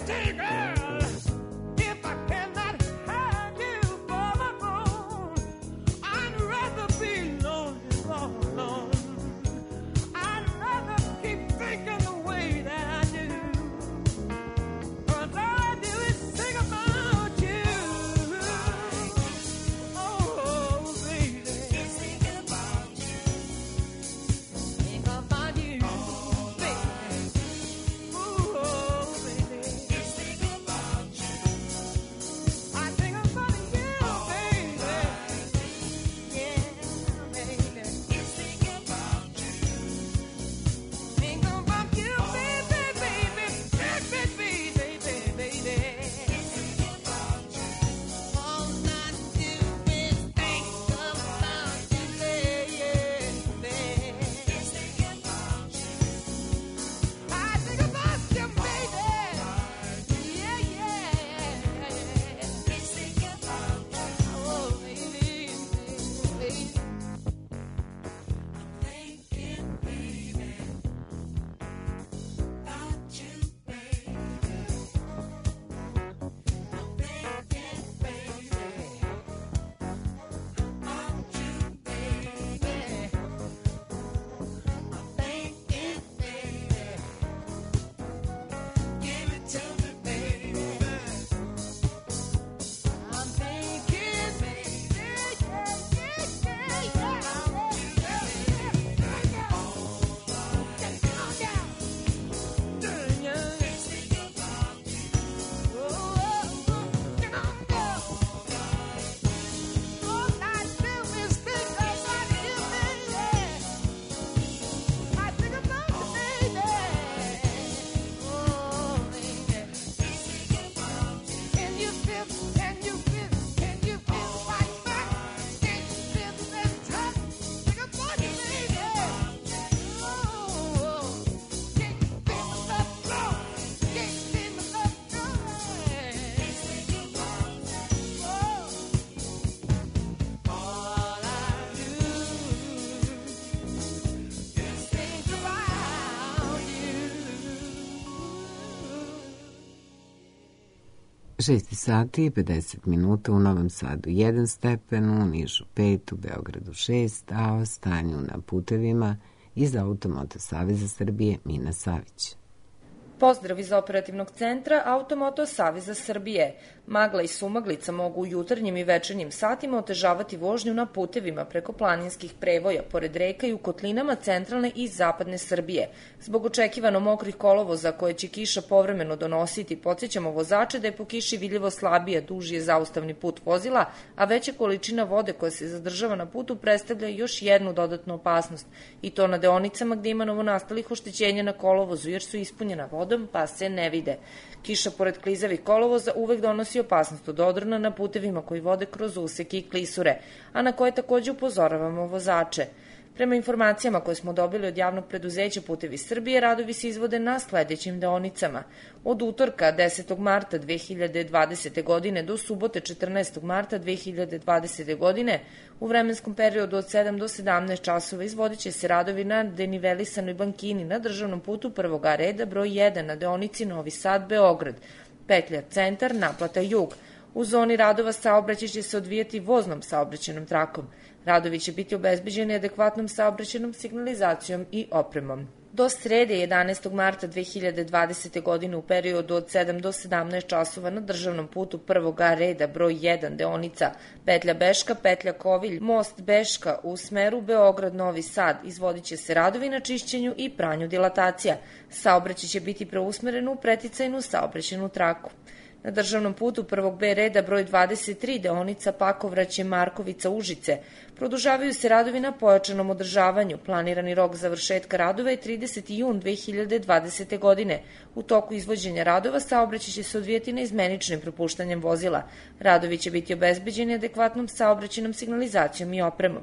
6 sati i 50 minuta u Novom Sadu 1 stepen, u Nišu 5, u Beogradu 6, a o stanju na putevima iz Automoto Saveza Srbije Mina Savić. Pozdrav iz operativnog centra Automoto Saveza Srbije. Magla i sumaglica mogu u jutarnjim i večernjim satima otežavati vožnju na putevima preko planinskih prevoja, pored reka i u kotlinama centralne i zapadne Srbije. Zbog očekivano mokrih kolovoza koje će kiša povremeno donositi, podsjećamo vozače da je po kiši vidljivo slabije, duži je zaustavni put vozila, a veća količina vode koja se zadržava na putu predstavlja još jednu dodatnu opasnost, i to na deonicama gde ima novonastalih oštećenja na kolovozu jer su ispunjena vodom pa se ne vide. Kiša pored klizavih kolovoza uvek donosi opasnost od odrona na putevima koji vode kroz useke i klisure, a na koje takođe upozoravamo vozače. Prema informacijama koje smo dobili od javnog preduzeća Putevi Srbije, radovi se izvode na sledećim deonicama. Od utorka 10. marta 2020. godine do subote 14. marta 2020. godine u vremenskom periodu od 7 do 17 časova izvodit će se radovi na denivelisanoj bankini na državnom putu prvog A reda broj 1 na deonici Novi Sad-Beograd, petlja centar, naplata jug. U zoni radova saobraćaj će se odvijati voznom saobraćajnom trakom. Radovi će biti obezbeđeni adekvatnom saobraćajnom signalizacijom i opremom. Do srede 11. marta 2020. godine u periodu od 7 do 17 časova na državnom putu prvog A reda broj 1 deonica petlja Beška, petlja Kovilj, most Beška u smeru Beograd-Novi Sad izvodit će se radovi na čišćenju i pranju dilatacija. Saobraćaj će biti preusmeren u preticajnu saobraćajnu traku. Na državnom putu prvog B reda broj 23 deonica Pakovraće Markovica Užice produžavaju se radovi na pojačanom održavanju. Planirani rok završetka radova je 30. jun 2020. godine. U toku izvođenja radova saobraćaj će se odvijati neizmeničnim propuštanjem vozila. Radovi će biti obezbeđeni adekvatnom saobraćajnom signalizacijom i opremom.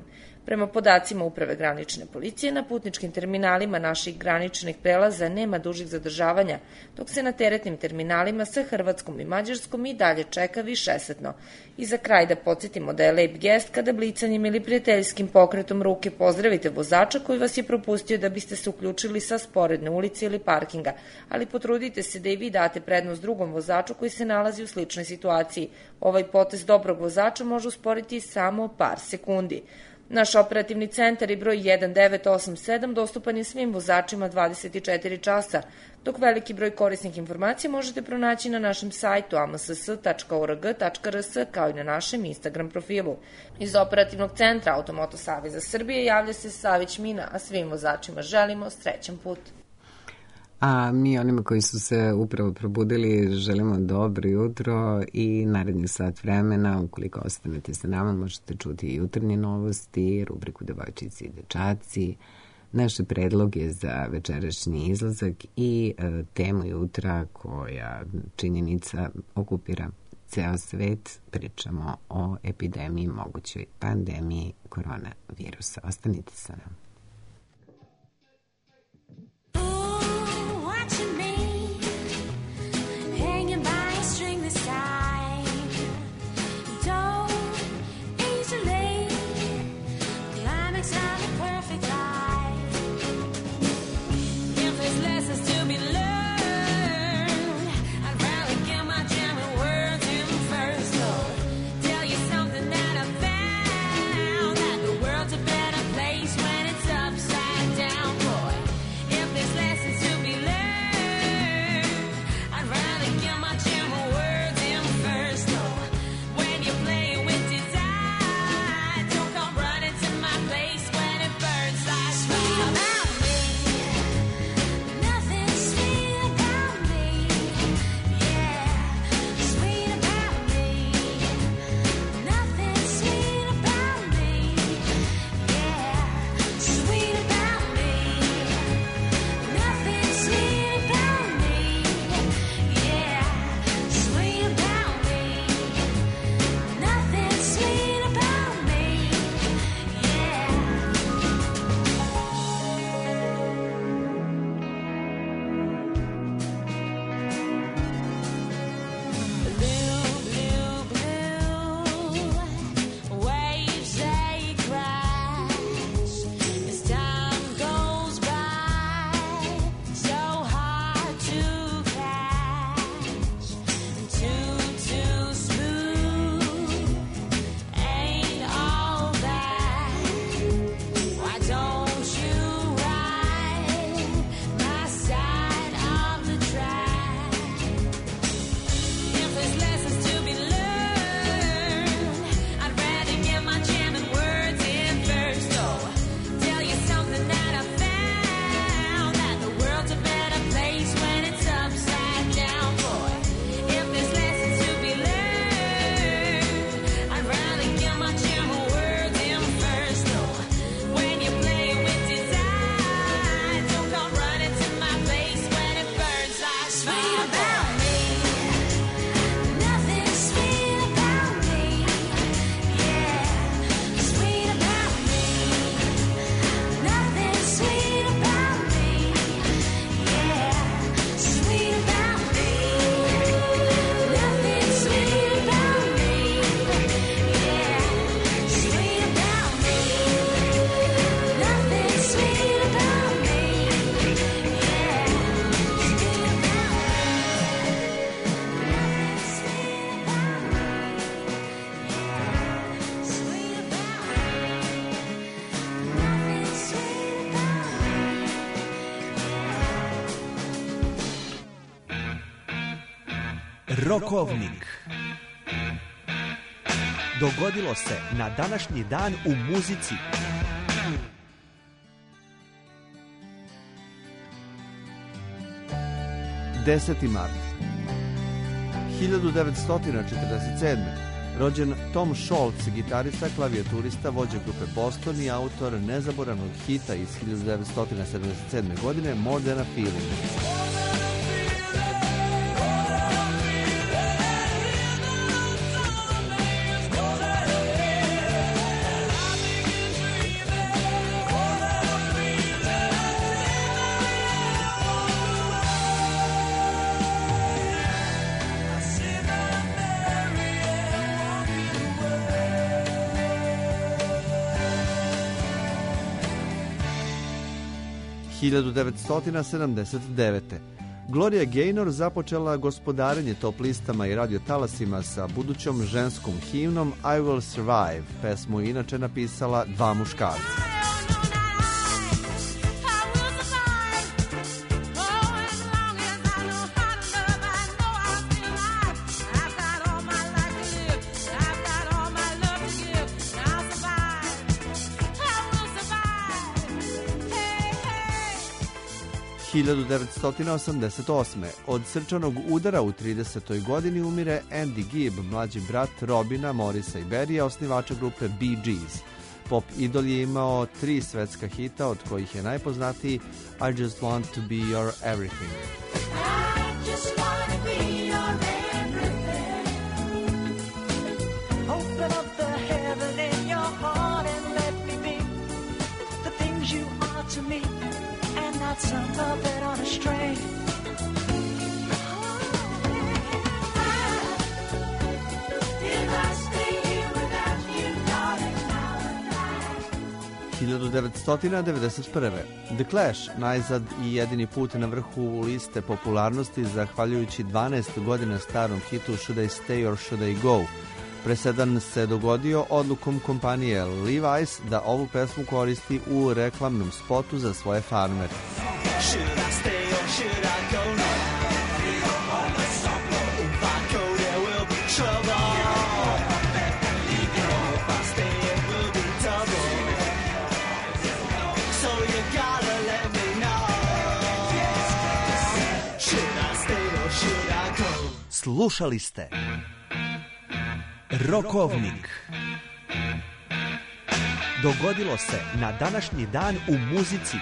Prema podacima Uprave granične policije, na putničkim terminalima naših graničnih prelaza nema dužih zadržavanja, dok se na teretnim terminalima sa Hrvatskom i Mađarskom i dalje čeka višesetno. I za kraj da podsjetimo da je lep gest kada blicanjem ili prijateljskim pokretom ruke pozdravite vozača koji vas je propustio da biste se uključili sa sporedne ulice ili parkinga, ali potrudite se da i vi date prednost drugom vozaču koji se nalazi u sličnoj situaciji. Ovaj potez dobrog vozača može usporiti samo par sekundi. Naš operativni centar i broj 1987 dostupan je svim vozačima 24 časa, dok veliki broj korisnih informacija možete pronaći na našem sajtu amss.org.rs kao i na našem Instagram profilu. Iz operativnog centra Automoto Saveza Srbije javlja se Savić Mina, a svim vozačima želimo srećan put. A mi onima koji su se upravo probudili želimo dobro jutro i narednih sat vremena, ukoliko ostanete sa nama, možete čuti jutarnje novosti, rubriku Devojčici i dečaci, naše predloge za večerašnji izlazak i temu jutra koja činjenica okupira ceo svet. Pričamo o epidemiji, mogućoj pandemiji koronavirusa. Ostanite sa nama. Rokovnik. Dogodilo se na današnji dan u muzici. Deseti mart 1947. Rođen Tom Scholz, gitarista, klavijaturista, vođa grupe Boston i autor nezaboravnog hita iz 1977. godine More Than a Feeling. 1979. Gloria Gaynor započela gospodarenje top listama i radiotalasima sa budućom ženskom himnom I Will Survive. Pesmu je inače napisala dva muškarca. – 1988. Od srčanog udara u 30. godini umire Andy Gibb, mlađi brat Robina, Morisa i Berrya, osnivača grupe Bee Gees. Pop idol je imao 3 svetska hita, od kojih je najpoznatiji I Just Want to Be Your Everything. I just wanna be your everything. Open up the heaven in your heart and let me be the things you are to me. Not some puppet on a string. 1991. The Clash, najzad i jedini put na vrhu liste popularnosti zahvaljujući 12 godina starom hitu Should I Stay or Should I Go. Presedan se dogodio odlukom kompanije Levi's da ovu pesmu koristi u reklamnom spotu za svoje farmere. Slušali ste Rokovnik. Dogodilo se na današnji dan u muzici.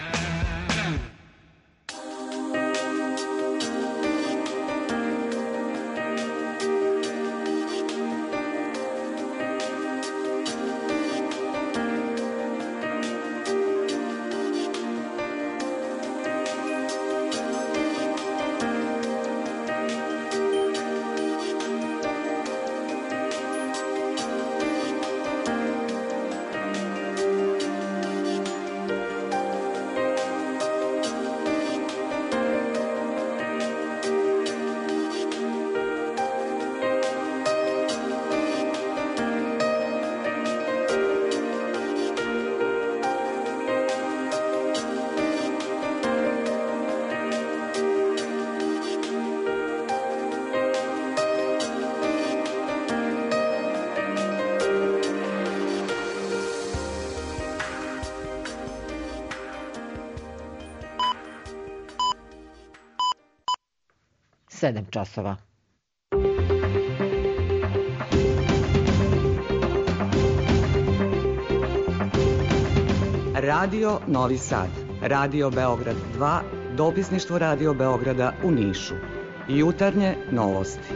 časova. Radio Novi Sad, Radio Beograd 2, dopisništvo Radio Beograda u Nišu. Jutarnje novosti.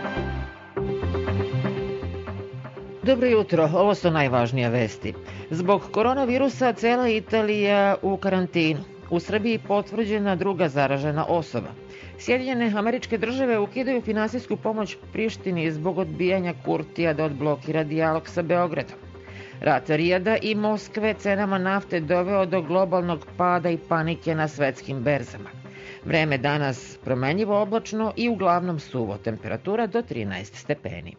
Dobro jutro, ovo su najvažnije vesti. Zbog koronavirusa cela Italija u karantinu. U Srbiji potvrđena druga zaražena osoba. Sjedinjene Američke Države ukidaju finansijsku pomoć Prištini zbog odbijanja Kurtija da odblokira dijalog sa Beogradom. Rat Rijada i Moskve cenama nafte doveo do globalnog pada i panike na svetskim berzama. Vreme danas promenljivo oblačno i uglavnom suvo, temperatura do 13 stepeni.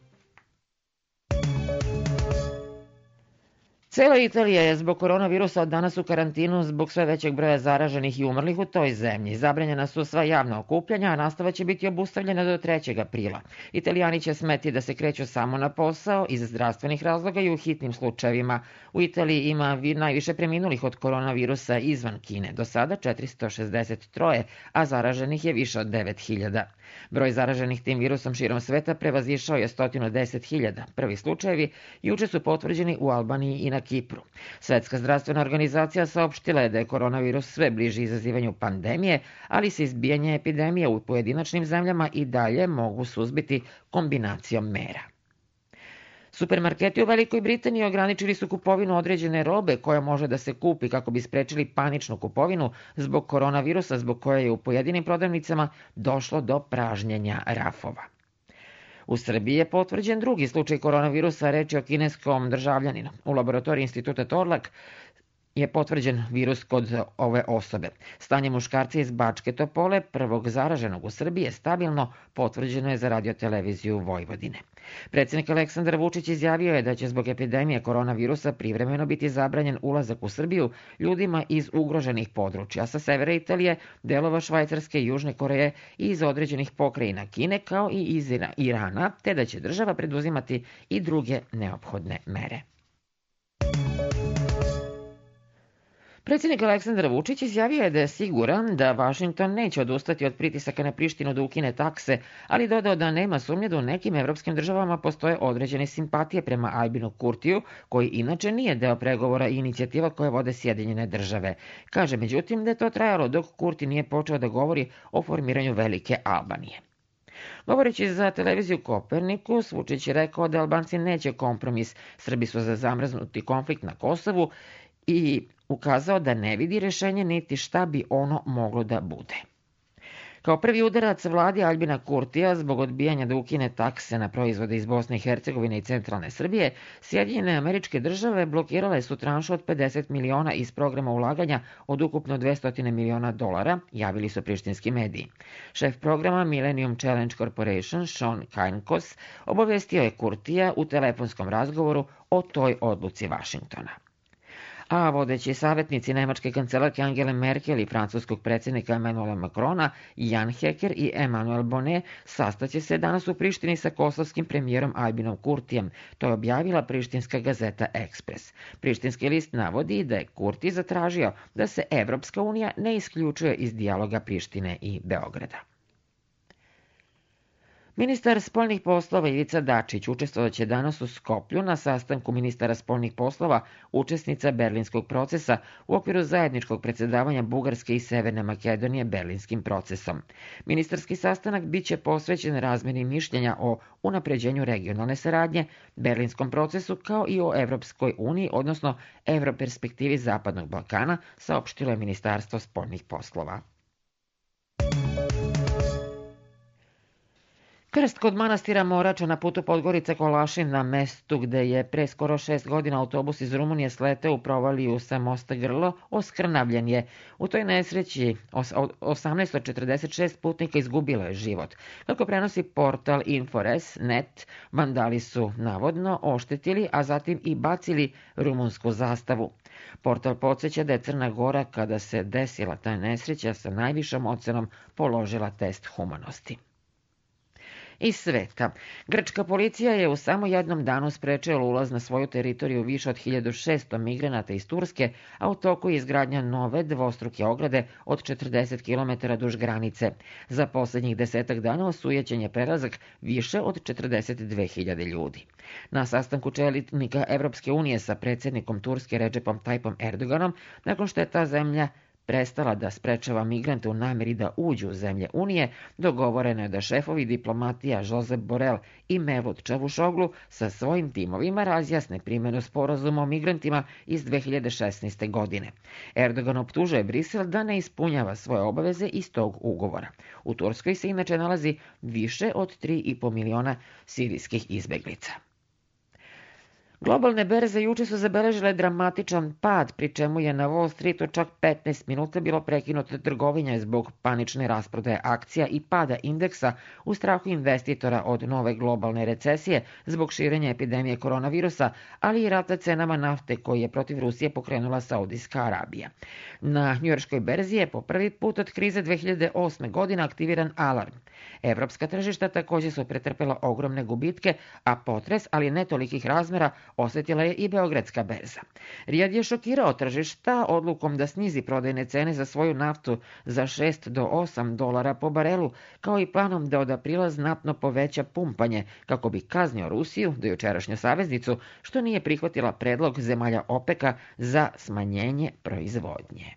Cela Italija je zbog koronavirusa od danas u karantinu zbog sve većeg broja zaraženih i umrlih u toj zemlji. Zabranjena su sva javna okupljanja, a nastava će biti obustavljena do 3. aprila. Italijani će smeti da se kreću samo na posao iz zdravstvenih razloga i u hitnim slučajevima. U Italiji ima najviše preminulih od koronavirusa izvan Kine. Do sada 463, a zaraženih je više od 9.000. Broj zaraženih tim virusom širom sveta prevazišao je 110.000. Prvi slučajevi juče su potvrđeni u Albaniji i na Kipru. Svetska zdravstvena organizacija saopštila je da je koronavirus sve bliži izazivanju pandemije, ali se izbijanje epidemije u pojedinačnim zemljama i dalje mogu suzbiti kombinacijom mera. Supermarketi u Velikoj Britaniji ograničili su kupovinu određene robe koja može da se kupi kako bi sprečili paničnu kupovinu zbog koronavirusa, zbog koje je u pojedinim prodavnicama došlo do pražnjenja rafova. U Srbiji je potvrđen drugi slučaj koronavirusa, reč je o kineskom državljaninu. U laboratoriji Instituta Torlak je potvrđen virus kod ove osobe. Stanje muškarca iz Bačke Topole, prvog zaraženog u Srbiji, je stabilno, potvrđeno je za radioteleviziju Vojvodine. Predsjednik Aleksandar Vučić izjavio je da će zbog epidemije koronavirusa privremeno biti zabranjen ulazak u Srbiju ljudima iz ugroženih područja sa severa Italije, delova Švajcarske i Južne Koreje i iz određenih pokrajina Kine, kao i iz Irana, te da će država preduzimati i druge neophodne mere. Predsjednik Aleksandar Vučić izjavio je da je siguran da Vašington neće odustati od pritisaka na Prištinu da ukine takse, ali dodao da nema sumnje da u nekim evropskim državama postoje određene simpatije prema Albinu Kurtiju, koji inače nije deo pregovora i inicijativa koje vode Sjedinjene države. Kaže, međutim, da je to trajalo dok Kurti nije počeo da govori o formiranju Velike Albanije. Govoreći za televiziju Kopernikus, Vučić je rekao da Albanci neće kompromis, Srbi su za zamrznuti konflikt na Kosovu i ukazao da ne vidi rješenje niti šta bi ono moglo da bude. Kao prvi udarac vladi Albina Kurtija zbog odbijanja da ukine takse na proizvode iz Bosne i Hercegovine i centralne Srbije, Sjedinjene Američke Države blokirale su tranšu od 50 miliona iz programa ulaganja od ukupno 200 miliona dolara, javili su prištinski mediji. Šef programa Millennium Challenge Corporation, Sean Kainkos, obavestio je Kurtija u telefonskom razgovoru o toj odluci Vašingtona. A vodeći savjetnici nemačke kancelarke Angele Merkel i francuskog predsjednika Emmanuela Macrona, Jan Hecker i Emmanuel Bonnet, sastaće se danas u Prištini sa kosovskim premijerom Albinom Kurtijem. To je objavila prištinska gazeta Ekspres. Prištinski list navodi da je Kurti zatražio da se Evropska unija ne isključuje iz dijaloga Prištine i Beograda. Ministar spoljnih poslova Ivica Dačić učestvovaće danas u Skoplju na sastanku ministara spoljnih poslova učesnica Berlinskog procesa u okviru zajedničkog predsjedavanja Bugarske i Severne Makedonije Berlinskim procesom. Ministarski sastanak biće posvećen razmjeni mišljenja o unapređenju regionalne saradnje, Berlinskom procesu kao i o Evropskoj uniji, odnosno Evroperspektivi Zapadnog Balkana, saopštilo je Ministarstvo spoljnih poslova. Krst kod manastira Morača na putu Podgorica-Kolašin, na mestu gde je pre skoro 6 godina autobus iz Rumunije sleteo u provaliju sa mosta Grlo, oskrnavljen je. U toj nesreći 18 od 46 putnika izgubilo je život. Kako prenosi portal Infores.net, vandali su navodno oštetili, a zatim i bacili rumunsku zastavu. Portal podsjeća da je Crna Gora, kada se desila ta nesreća, sa najvišom ocenom položila test humanosti. Iz sveta. Grčka policija je u samo jednom danu sprečila ulaz na svoju teritoriju više od 1600 migranata iz Turske, a u toku je izgradnja nove dvostruke ograde od 40 km duž granice. Za posljednjih 10 dana osujećen je prelazak više od 42.000 ljudi. Na sastanku čelnika Evropske unije sa predsjednikom Turske Recepom Tayyipom Erdoganom, nakon što je ta zemlja prestala da sprečava migrante u namjeri da uđu u zemlje Unije, dogovoreno je da šefovi diplomatija Josep Borrell i Mevlut Čavuşoglu sa svojim timovima razjasne primjenu sporazuma o migrantima iz 2016. godine. Erdogan optužuje Brisel da ne ispunjava svoje obaveze iz tog ugovora. U Turskoj se inače nalazi više od 3,5 miliona sirijskih izbeglica. Globalne berze juče su zabeležile dramatičan pad, pri čemu je na Wall Streetu čak 15 minuta bilo prekinuto trgovanje zbog panične rasprodaje akcija i pada indeksa u strahu investitora od nove globalne recesije zbog širenja epidemije koronavirusa, ali i rata cenama nafte koji je protiv Rusije pokrenula Saudijska Arabija. Na njujorškoj berzi je po prvi put od krize 2008. godine aktiviran alarm. Evropska tržišta također su pretrpela ogromne gubitke, a potres, ali ne tolikih razmera, osjetila je i Beogradska berza. Rijad je šokirao tržišta odlukom da snizi prodajne cene za svoju naftu za $6 do $8 po barelu, kao i planom da od aprila znatno poveća pumpanje kako bi kaznio Rusiju, do jučerašnju saveznicu, što nije prihvatila predlog zemalja OPEC-a za smanjenje proizvodnje.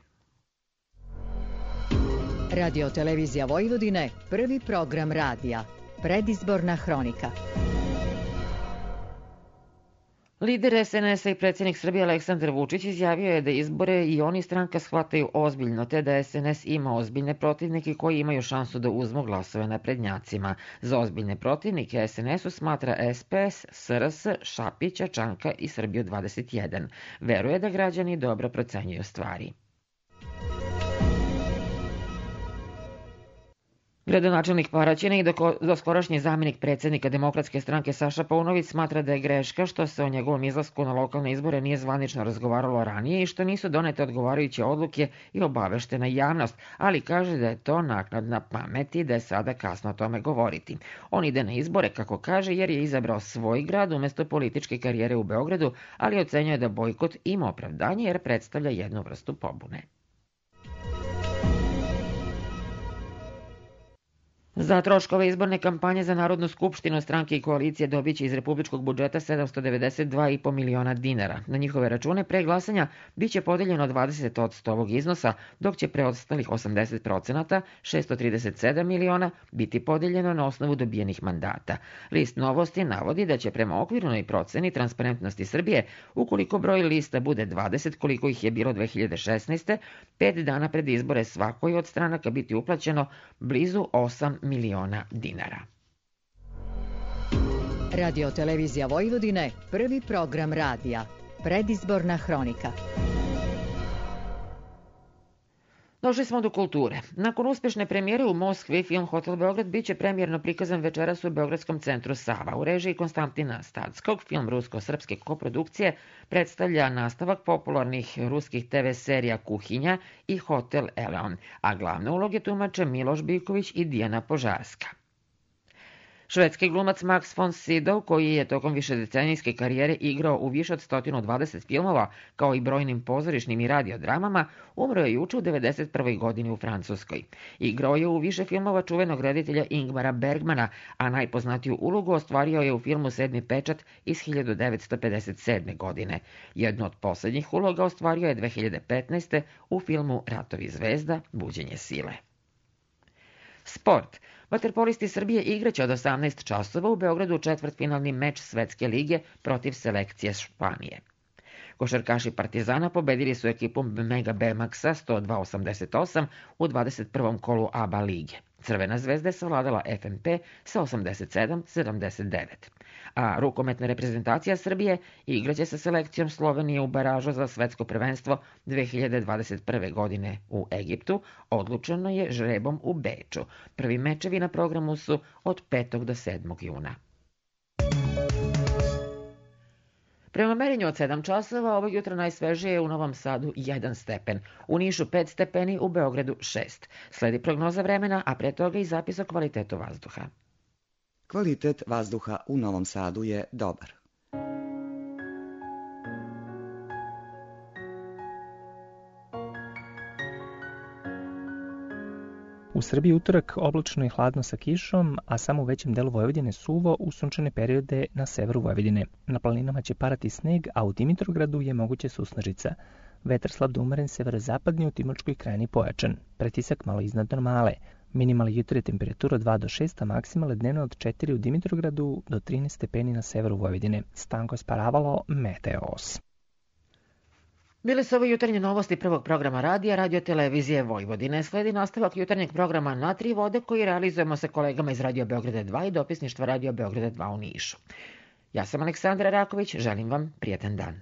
Radio Televizija Vojvodine, prvi program radija, predizborna hronika. Lider SNS-a i predsjednik Srbije Aleksandar Vučić izjavio je da izbore i oni stranka shvataju ozbiljno, te da SNS ima ozbiljne protivnike koji imaju šansu da uzmu glasove na prednjacima. Za ozbiljne protivnike SNS-u smatra SPS, SRS, Šapića, Čanka i Srbiju 21. Veruje da građani dobro procenjuju stvari. Gradonačelnik Paraćina i doskorašnji zamjenik predsjednika Demokratske stranke Saša Paunović smatra da je greška što se o njegovom izlasku na lokalne izbore nije zvanično razgovaralo ranije i što nisu donete odgovarajuće odluke i obaveštena javnost, ali kaže da je to naknadna pamet i da je sada kasno o tome govoriti. On ide na izbore, kako kaže, jer je izabrao svoj grad umjesto političke karijere u Beogradu, ali ocenjuje da bojkot ima opravdanje jer predstavlja jednu vrstu pobune. Za troškove izborne kampanje za Narodnu skupštinu stranke i koalicije dobiće iz republičkog budžeta 792,5 miliona dinara. Na njihove račune pre glasanja biće podeljeno 20% ovog iznosa, dok će preostalih 80%, 637 miliona, biti podeljeno na osnovu dobijenih mandata. List Novosti navodi da će prema okvirnoj proceni Transparentnosti Srbije, ukoliko broj lista bude 20, koliko ih je bilo 2016. 5 dana pred izbore svakoj od stranaka biti uplaćeno blizu 8 miliona dinara. Radio-televizija Vojvodine, prvi program radija. Predizborna hronika. Došli smo do kulture. Nakon uspješne premijere u Moskvi, film Hotel Beograd biće premijerno prikazan večeras u Beogradskom centru Sava. U režiji Konstantina Stadskog, film rusko-srpske koprodukcije predstavlja nastavak popularnih ruskih TV serija Kuhinja i Hotel Eleon, a glavne uloge tumače Miloš Biković i Dijana Požarska. Švedski glumac Max von Sydow, koji je tokom višedecenijske karijere igrao u više od 120 filmova, kao i brojnim pozorišnim i radiodramama, umro je juče u 91. godini u Francuskoj. Igrao je u više filmova čuvenog reditelja Ingmara Bergmana, a najpoznatiju ulogu ostvario je u filmu Sedmi pečat iz 1957. godine. Jednu od posljednjih uloga ostvario je 2015. u filmu Ratovi zvezda, buđenje sile. Sport. Vaterpolisti Srbije igraće od 18 časova u Beogradu četvrtfinalni meč Svetske lige protiv selekcije Španije. Košarkaši Partizana pobedili su ekipu Mega Bemaxa 102-88 u 21. kolu ABA lige. Crvena zvezda je savladala FNP sa 87-79. A rukometna reprezentacija Srbije igraće sa selekcijom Slovenije u baražu za svetsko prvenstvo 2021. godine u Egiptu. Odlučeno je žrebom u Beču. Prvi mečevi na programu su od 5. do 7. juna. Prema merenju od 7 časova, ovog jutra najsvežije je u Novom Sadu 1 stepen, u Nišu 5 stepeni, u Beogradu 6. Sledi prognoza vremena, a pre toga i zapis o kvalitetu vazduha. Kvalitet vazduha u Novom Sadu je dobar. U Srbiji utorak oblačno i hladno sa kišom, a samo u većem delu Vojvodine suvo u sunčane periode na severu Vojvodine. Na planinama će parati sneg, a u Dimitrogradu je moguće susnežica. Vetar slab do umeren severozapadni, u Timočkoj krajini pojačan. Pretisak malo iznad normale. Minimalni jutro je temperatura od 2 do 6, a maksimale dnevno od 4 u Dimitrogradu do 13 stepeni na severu Vojvodine. Stanko sparavalo Meteos. Bile su ovo jutarnje novosti prvog programa radija Radio-televizije Vojvodine. Sledi nastavak jutarnjeg programa Na tri vode koji realizujemo sa kolegama iz Radio Beograda 2 i dopisništva Radio Beograda 2 u Nišu. Ja sam Aleksandra Raković, želim vam prijetan dan.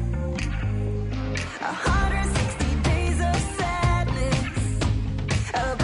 A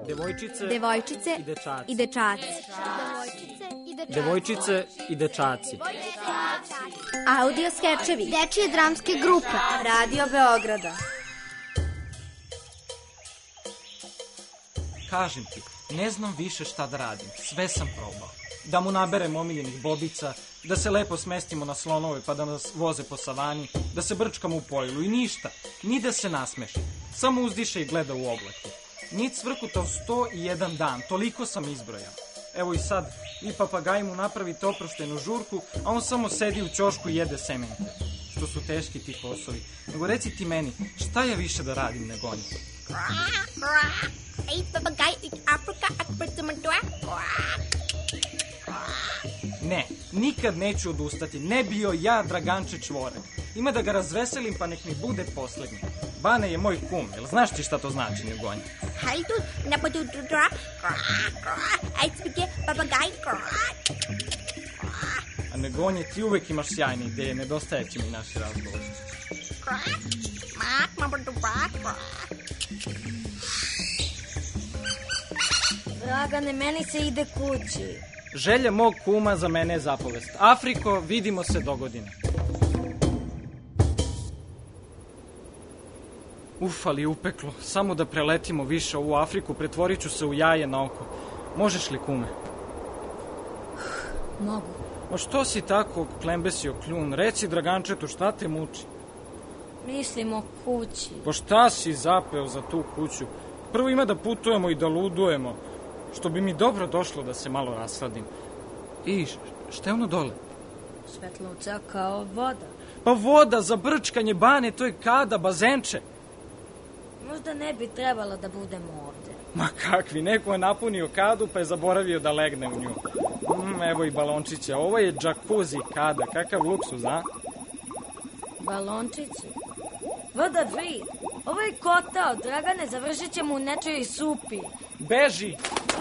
Devojčice, devojčice i dečaci. I dečaci. Devojčice i dečaci. Audio skečevi. Dečije dramske grupe. Radio Beograda. Kažem ti, ne znam više šta da radim. Sve sam probao. Da mu naberem omiljenih bobica, da se lepo smestimo na slonove pa da nas voze po savani, da se brčkamo u pojilu i ništa, ni da se nasmeši. Samo uzdiše i gleda u oblake. Nic vrkutao 101 dan, toliko sam izbrojao. Evo i sad, vi papagaji mu napravite oproštenu žurku, a on samo sedi u ćošku i jede semenke. Što su teški ti poslovi. Nego reci ti meni, šta ja više da radim nego oni? Ej, papagaj iz Afrika, Ne, nikad neću odustati. Ne bio ja Draganče Čvorek. Ima da ga razveselim pa nek mi bude poslednji. Bane je moj kum, jel znaš ti šta to znači Negonja? Hajdu, ne budu dra, aj spike, papagaj. A Negonje, ti uvek imaš sjajne ideje, nedostaje će mi naši razgovor. Dragane, meni se ide kući. Želja mog kuma za mene je zapovest. Afriko, vidimo se dogodine. Uf, ali upeklo. Samo da preletimo više ovu Afriku, pretvorit ću se u jaje na oko. Možeš li, kume? Mogu. O što si tako klembesio kljun? Reci Dragančetu, šta te muči? Mislim o kući. Po šta si zapeo za tu kuću? Prvo ima da putujemo i da ludujemo. Što bi mi dobro došlo da se malo rasladim. I šta je ono dole? Svetlovca kao voda. Pa voda za brčkanje Bane, to je kada, bazenče. Možda ne bi trebalo da budemo ovde. Ma kakvi, neko je napunio kadu pa je zaboravio da legne u nju. Evo i balončića, ovo je džakuzi kada, kakav luksuz, a? Balončići? Voda dvi. Ovo je kotao, Dragane, završit ćemo u nečoj supi. Beži!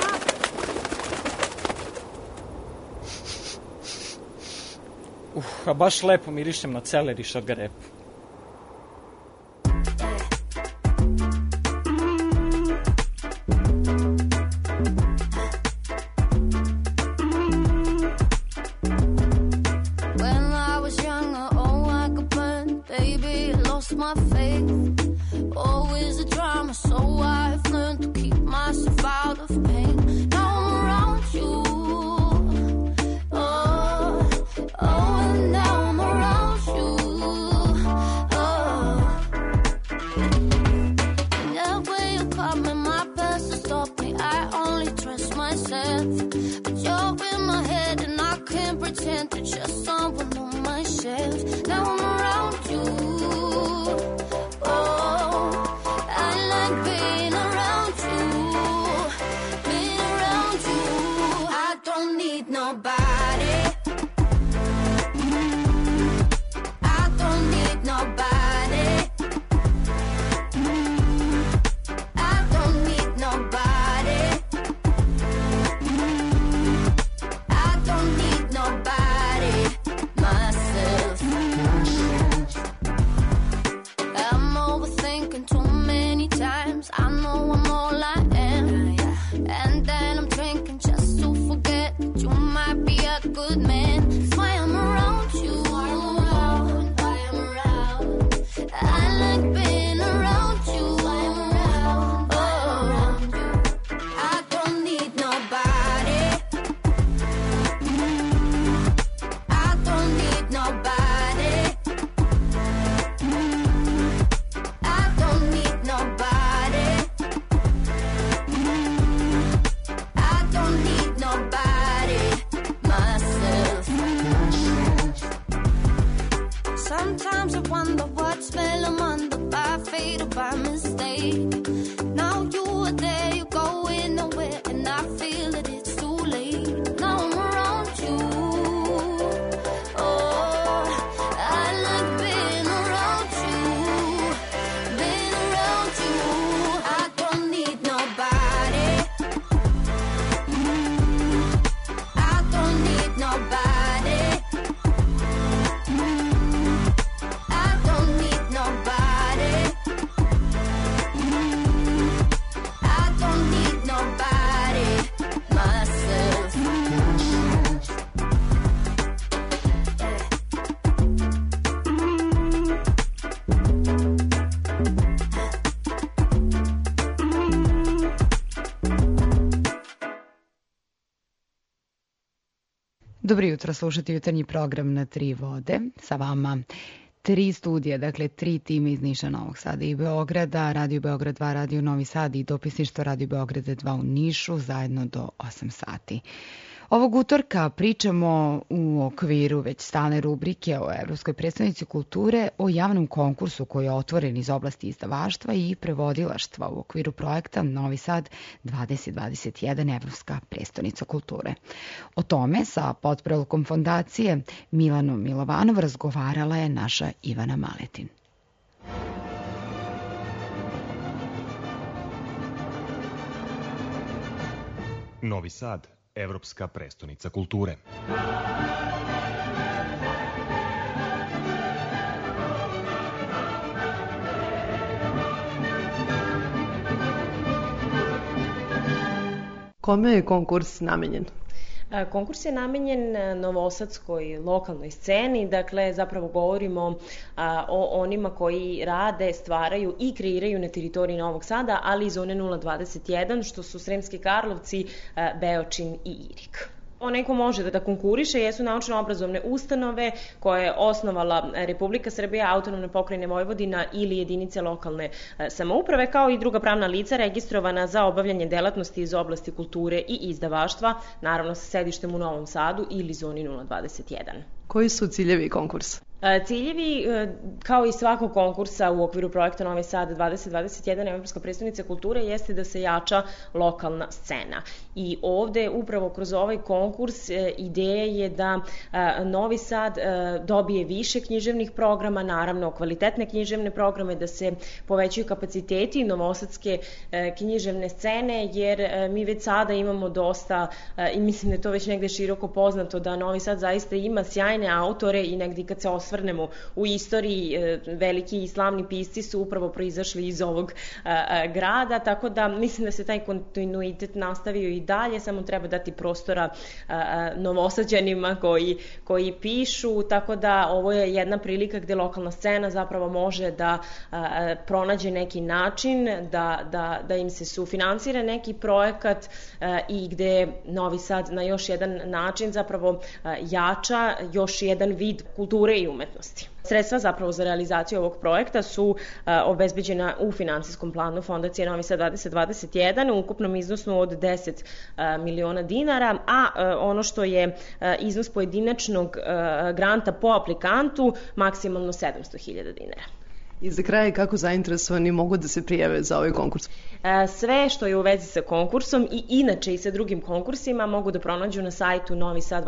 A baš lepo mirišem na celer i šargarepu. When I was younger, oh, I could burn, baby, lost my faith. Always a drama, so I've learned to keep myself out of pain. Now I'm around you. And now I'm around you. That way you caught me, my best to stop me. I only trust myself. But you're in my head and I can't pretend to just someone on my shelf. Now I'm around you. I like being around you. Being around you. I don't need nobody. Myself. Dobro jutro, slušate jutarnji program na Tri vode. Sa vama 3 studija, dakle 3 tima iz Niša, Novog Sada i Beograda, Radio Beograd 2, Radio Novi Sad i dopisništvo Radio Beograda 2 u Nišu, zajedno do 8 sati. Ovog utorka pričamo u okviru već stalne rubrike o Evropskoj predstavnici kulture o javnom konkursu koji je otvoren iz oblasti izdavaštva i prevodilaštva u okviru projekta Novi Sad 2021 Evropska predstavnica kulture. O tome sa potprelokom fondacije Milanom Milovanov razgovarala je naša Ivana Maletin. Novi Sad, Evropska prestonica kulture. Kome je konkurs namenjen? Konkurs je namenjen novosadskoj lokalnoj sceni, dakle zapravo govorimo o onima koji rade, stvaraju i kreiraju na teritoriji Novog Sada, ali i zone 021, što su Sremski Karlovci, Beočin i Irig. Onaj ko može da konkuriše jesu naučno-obrazovne ustanove koje je osnovala Republika Srbija, Autonomna pokrajina Vojvodina ili jedinice lokalne samouprave, kao i druga pravna lica registrovana za obavljanje delatnosti iz oblasti kulture i izdavaštva, naravno sa sedištem u Novom Sadu ili zoni 021. Koji su ciljevi konkursa? Ciljevi, kao i svakog konkursa u okviru projekta Novi Sad 2021 Evropska predstavnica kulture, jeste da se jača lokalna scena. I ovde, upravo kroz ovaj konkurs, ideja je da Novi Sad dobije više književnih programa, naravno kvalitetne književne programe, da se povećaju kapaciteti novosadske književne scene, jer mi već sada imamo dosta, i mislim da je to već negde široko poznato, da Novi Sad zaista ima sjajne autore i negdje kad se osvrnemo u istoriji, veliki i slavni pisci su upravo proizašli iz ovog grada, tako da mislim da se taj kontinuitet nastavio i dalje, samo treba dati prostora novosađanima koji pišu, tako da ovo je jedna prilika gde lokalna scena zapravo može da pronađe neki način, da im se sufinansira neki projekat i gde Novi Sad na još jedan način zapravo jača još jedan vid kulture i umetnosti. Sredstva zapravo za realizaciju ovog projekta su obezbeđena u finansijskom planu Fondacije Novi Sad 2021 u ukupnom iznosu od 10 miliona dinara, a ono što je iznos pojedinačnog granta po aplikantu maksimalno 700.000 dinara. I za kraj, kako zainteresovani mogu da se prijave za ovaj konkurs? Sve što je u vezi sa konkursom i inače i sa drugim konkursima mogu da pronađu na sajtu Novi Sad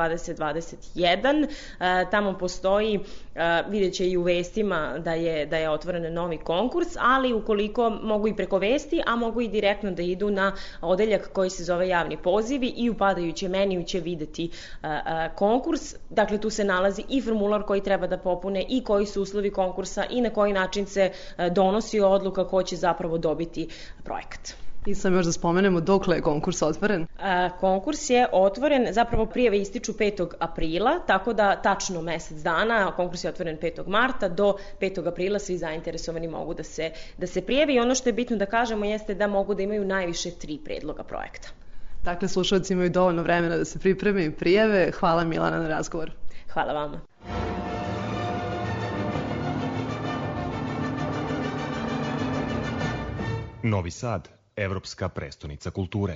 2021. Tamo postoji, vidjet će i u vestima da je otvoren novi konkurs, ali ukoliko mogu i preko vesti, a mogu i direktno da idu na odeljak koji se zove javni pozivi i u padajućem meniju će videti konkurs. Dakle, tu se nalazi i formular koji treba da popune i koji su uslovi konkursa i na koji način se donosi odluka ko će zapravo dobiti projekat. I sam još da spomenemo dokle je konkurs otvoren? Konkurs je otvoren, zapravo prijave ističu 5. aprila, tako da tačno mesec dana, konkurs je otvoren 5. marta, do 5. aprila svi zainteresovani mogu da se prijave i ono što je bitno da kažemo jeste da mogu da imaju najviše 3 predloga projekta. Dakle, slušalci imaju dovoljno vremena da se pripreme i prijave. Hvala Milana na razgovor. Hvala vama. Novi Sad, Evropska prestonica kulture.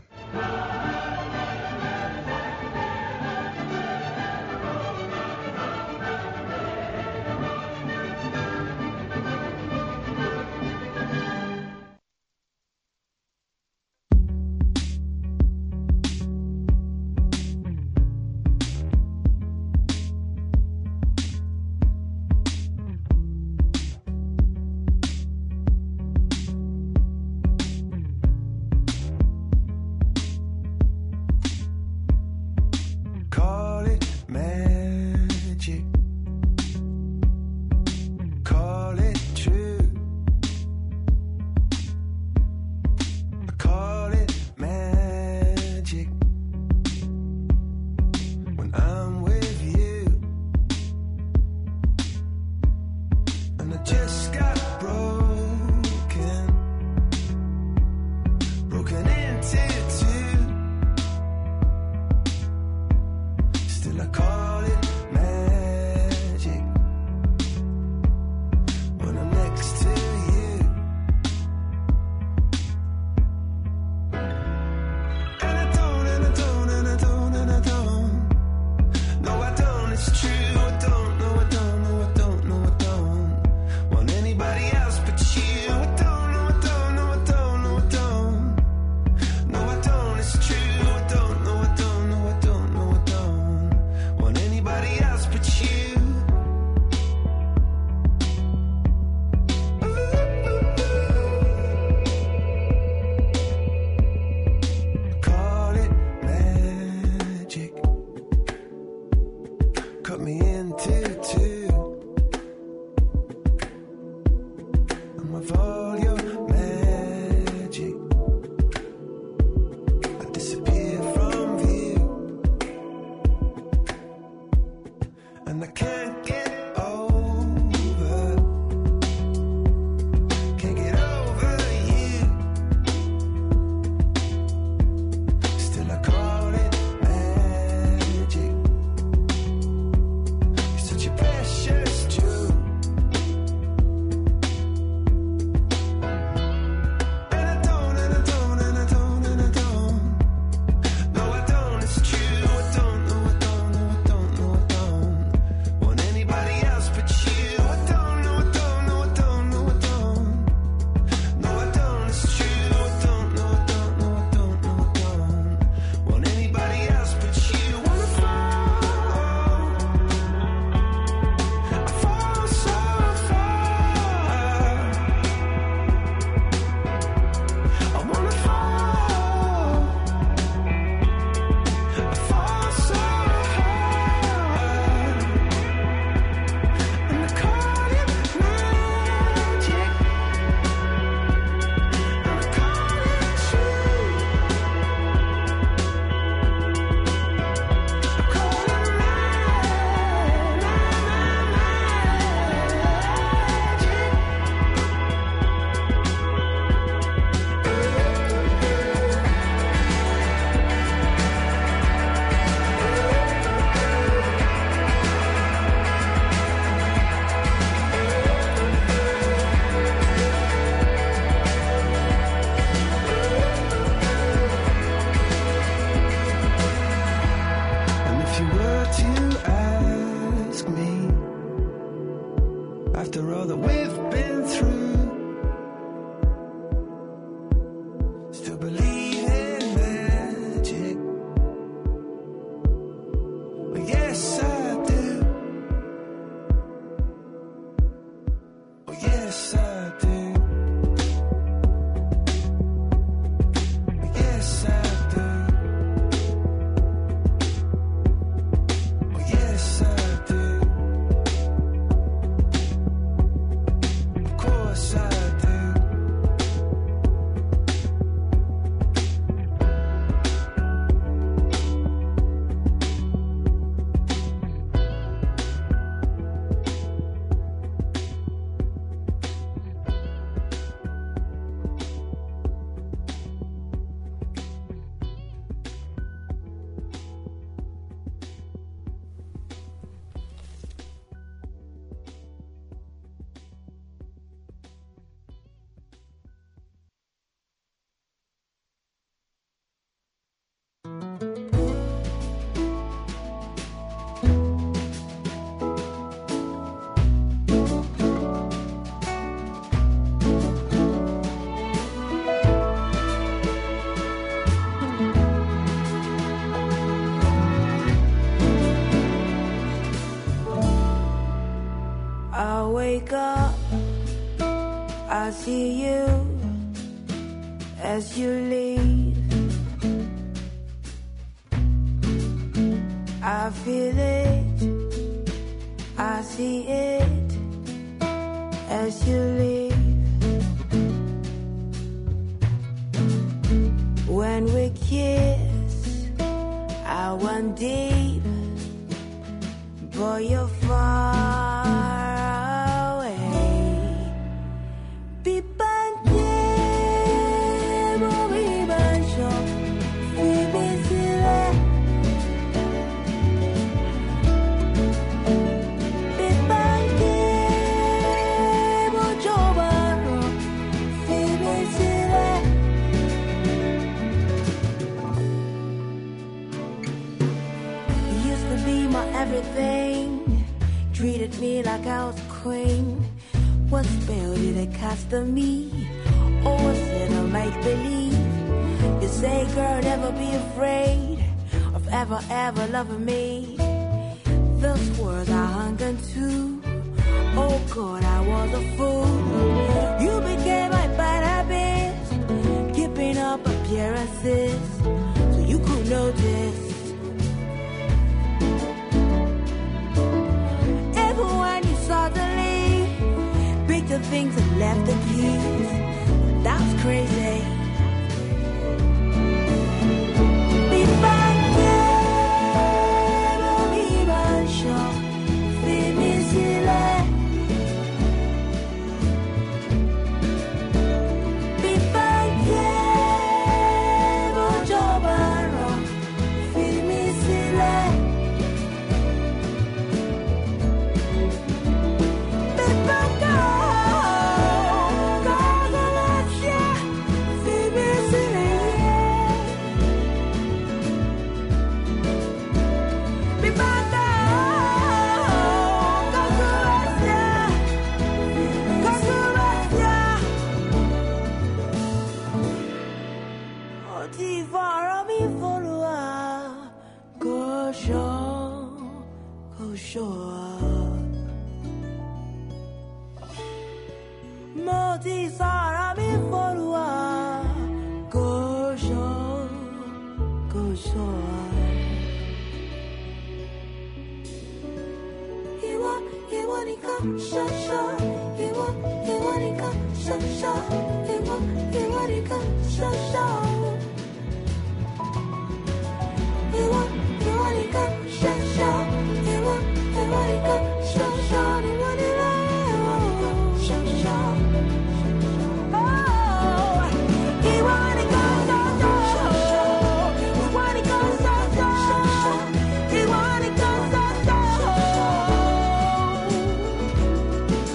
wake up, I see you as you leave. I feel it, I see it as you leave. When we kiss, I went deep, but you're far away. Everything, treated me like I was a queen. What spell did it cast on me? Or was it a make-believe? You say, girl, never be afraid of ever, ever loving me. Those words I hung on to. Oh God, I was a fool. You became my bad habits, keeping up appearances so you could notice. Suddenly, picked the things and left the keys. That's crazy.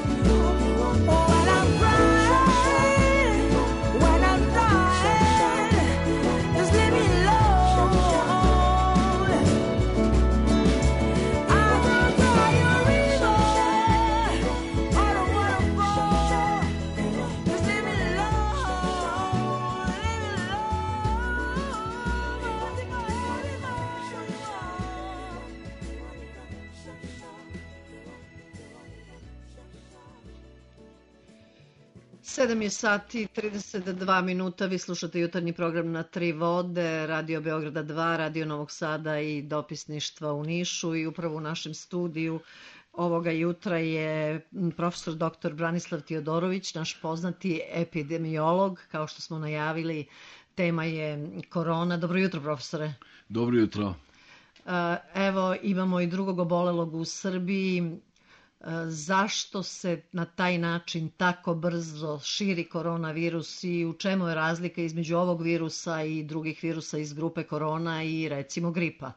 When I'm dying 7 je sati 32 minuta, vi slušate jutarnji program na Tri vode, Radio Beograda 2, Radio Novog Sada i dopisništva u Nišu i upravo u našem studiju ovoga jutra je profesor dr. Branislav Tiodorović, naš poznati epidemiolog, kao što smo najavili, tema je korona. Dobro jutro, profesore. Dobro jutro. Evo, imamo i drugog obolelog u Srbiji. Zašto se na taj način tako brzo širi koronavirus i u čemu je razlika između ovog virusa i drugih virusa iz grupe korona i recimo gripa?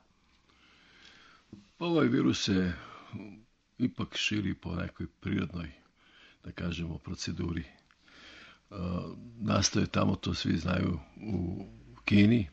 Ovaj virus se ipak širi po nekoj prirodnoj, da kažemo, proceduri. Nastaje tamo, to svi znaju, u Kini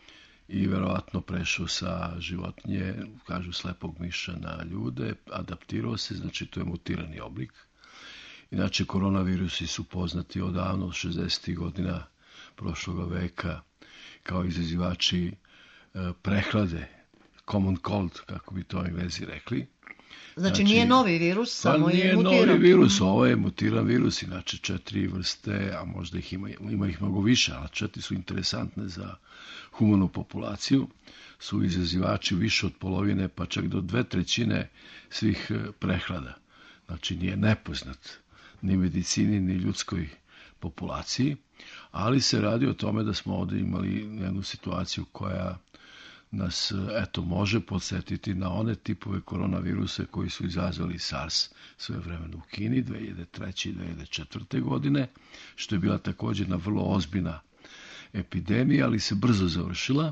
i verovatno prešao sa životinje, kažu slepog miša na ljude, adaptirao se, znači to je mutirani oblik. Inače, koronavirusi su poznati odavno, od 60. godina prošlog veka, kao izazivači prehlade, common cold, kako bi to Englezi rekli. Znači nije novi virus, samo je mutiran. Nije novi virus, ovo je mutiran virus, inače 4 vrste, a možda ima ih mnogo više, ali 4 su interesantne za humanu populaciju, su izazivači više od polovine, pa čak do 2/3 svih prehlada. Znači nije nepoznat ni medicini, ni ljudskoj populaciji, ali se radi o tome da smo ovdje imali jednu situaciju koja nas, može podsjetiti na one tipove koronaviruse koji su izazvali SARS svojevremeno u Kini 2003. i 2004. godine, što je bila također jedna vrlo ozbiljna epidemija, ali se brzo završila.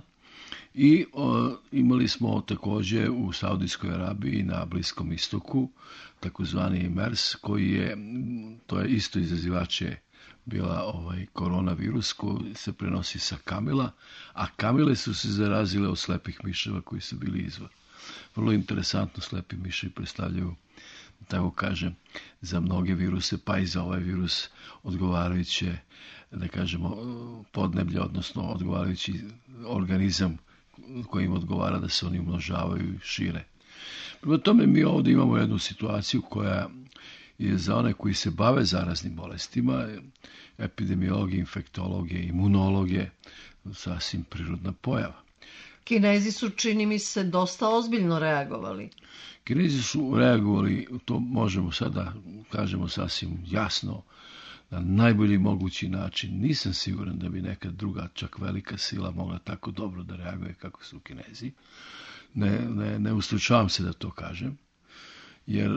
I imali smo također u Saudijskoj Arabiji na Bliskom istoku takozvani MERS, to je isto izazivače bila koronavirus koji se prenosi sa kamila, a kamile su se zarazile od slepih miševa koji su bili izvor. Vrlo interesantno, slepi miševi predstavljaju, tako kažem, za mnoge viruse, pa i za ovaj virus odgovarajuće, da kažemo, podneblje, odnosno odgovarajući organizam koji im odgovara da se oni umnožavaju i šire. Prema tome mi ovdje imamo jednu situaciju koja je za one koji se bave zaraznim bolestima, epidemiologije, infektologije, imunologije, sasvim prirodna pojava. Kinezi su, čini mi se, dosta ozbiljno reagovali. Kinezi su reagovali, to možemo sada kažemo sasvim jasno, na najbolji mogući način. Nisam siguran da bi neka druga, čak velika sila mogla tako dobro da reaguje kako su Kinezi. Ne ustručavam se da to kažem. Jer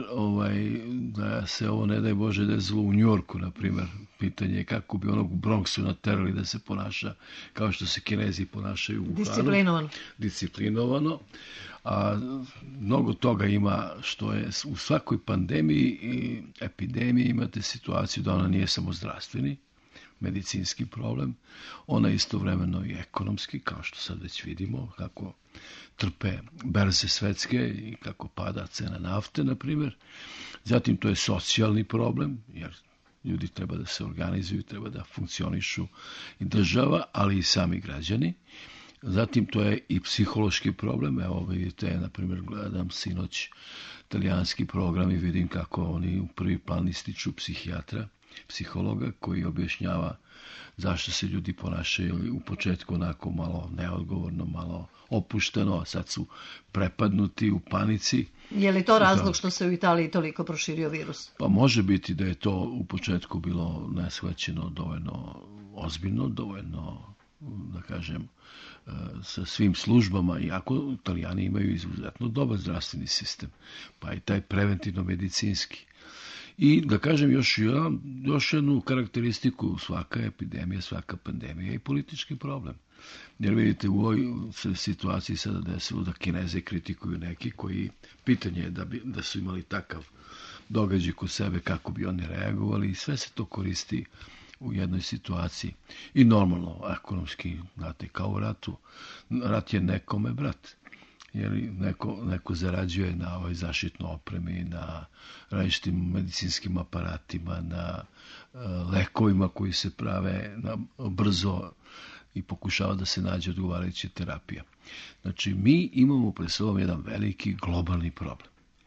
da se ovo, ne daj Bože, desilo u Njorku, na primjer, pitanje je kako bi onog u Bronxu naterali da se ponaša kao što se Kinezi ponašaju u Wuhanu. Disciplinovano. A mnogo toga ima što je u svakoj pandemiji i epidemiji imate situaciju da ona nije samo zdravstveni, medicinski problem, ona je istovremeno i ekonomski, kao što sad već vidimo, kako trpe berze svetske i kako pada cena nafte, na primjer. Zatim to je socijalni problem, jer ljudi treba da se organizuju, treba da funkcionišu i država, ali i sami građani. Zatim to je i psihološki problem. Evo vidite, na primjer, gledam sinoć italijanski program i vidim kako oni u prvi plan ističu psihijatra, psihologa koji objašnjava zašto se ljudi ponašaju u početku onako malo neodgovorno, malo opušteno, a sad su prepadnuti u panici. Je li to razlog što se u Italiji toliko proširio virus? Pa može biti da je to u početku bilo neshvaćeno dovoljno ozbiljno, dovoljno, da kažem, sa svim službama, iako Italijani imaju izuzetno dobar zdravstveni sistem, pa i taj preventivno-medicinski. I da kažem još jednu karakteristiku, svaka epidemija, svaka pandemija i politički problem. Jer vidite, u ovoj situaciji sada desilo da Kineze kritikuju neki koji, pitanje je da su imali takav događaj kod sebe, kako bi oni reagovali, i sve se to koristi u jednoj situaciji. I normalno, ekonomski, znate, kao u ratu, rat je nekome brat. Jer neko zarađuje na ovoj zaštitnoj opremi, na različitim medicinskim aparatima, na lekovima koji se prave brzo i pokušava da se nađe odgovarajuća terapija. Znači, mi imamo pred sobom jedan veliki globalni problem.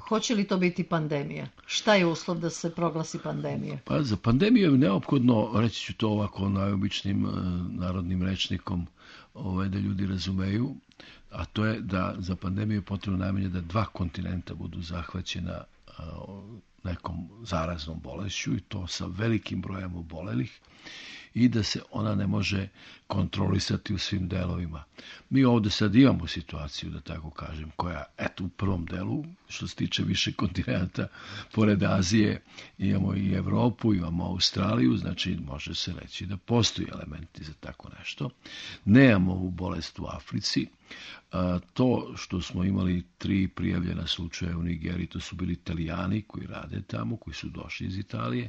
Hoće li to biti pandemija? Šta je uslov da se proglasi pandemija? Pa za pandemiju je neophodno, reći ću to ovako najobičnim narodnim rečnikom, da ljudi razumeju, a to je da za pandemiju je potrebno najmanje da 2 kontinenta budu zahvaćena nekom zaraznom bolešću i to sa velikim brojem obolelih i da se ona ne može kontrolisati u svim delovima. Mi ovde sad imamo situaciju, da tako kažem, koja, u prvom delu, što se tiče više kontinenta, pored Azije, imamo i Evropu, imamo Australiju, znači može se reći da postoji elementi za tako nešto. Nemamo ovu bolest u Africi. To što smo imali 3 prijavljena slučaja u Nigeriji, to su bili Italijani koji rade tamo, koji su došli iz Italije.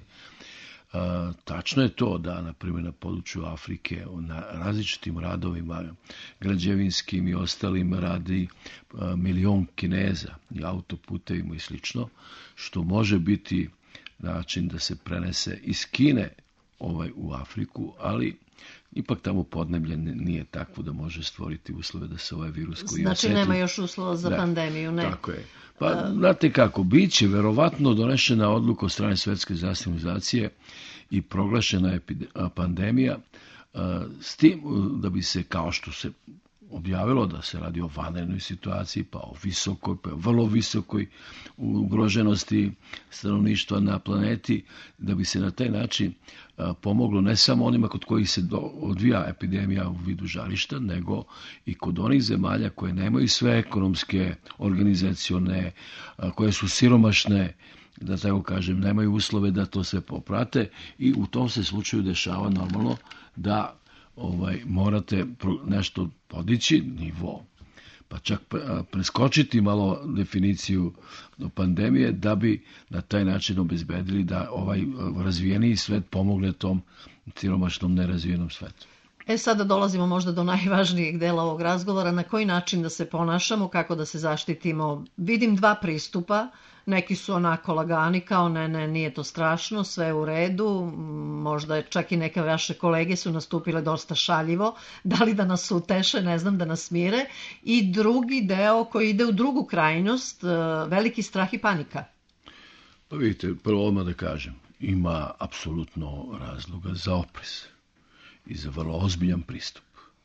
Tačno je to da, na primjer, na području Afrike, na različitim radovima, građevinskim i ostalim radi 1 milion Kineza i autoputevima i slično, što može biti način da se prenese iz Kine u Afriku, ali ipak tamo podneblje nije takvo da može stvoriti uslove da se ovaj virus koji je Znači nema još uslova za pandemiju, ne? Tako je. Pa, znate kako, bit će verovatno donešena odluka od strane Svetske zdravstvene organizacije i proglašena pandemija, s tim da bi se, kao što se objavilo da se radi o vanrednoj situaciji, pa o visokoj, pa o vrlo visokoj ugroženosti stanovništva na planeti, da bi se na taj način pomoglo ne samo onima kod kojih se odvija epidemija u vidu žarišta, nego i kod onih zemalja koje nemaju sve ekonomske, organizacione, koje su siromašne, da tako kažem, nemaju uslove da to sve poprate i u tom se slučaju dešava normalno da morate nešto podići nivo, pa čak preskočiti malo definiciju pandemije da bi na taj način obezbedili da ovaj razvijeniji svet pomogne tom siromašnom nerazvijenom svetu. Sada dolazimo možda do najvažnijeg dela ovog razgovora, na koji način da se ponašamo, kako da se zaštitimo. Vidim 2 pristupa, neki su onako lagani, kao ne, nije to strašno, sve je u redu, možda čak i neke vaše kolege su nastupile dosta šaljivo, da li da nas uteše, ne znam, da nas smire, i drugi deo koji ide u drugu krajnost, veliki strah i panika. Pa vidite, prvo odmah da kažem, ima apsolutno razloga za oprez i za vrlo ozbiljan pristup.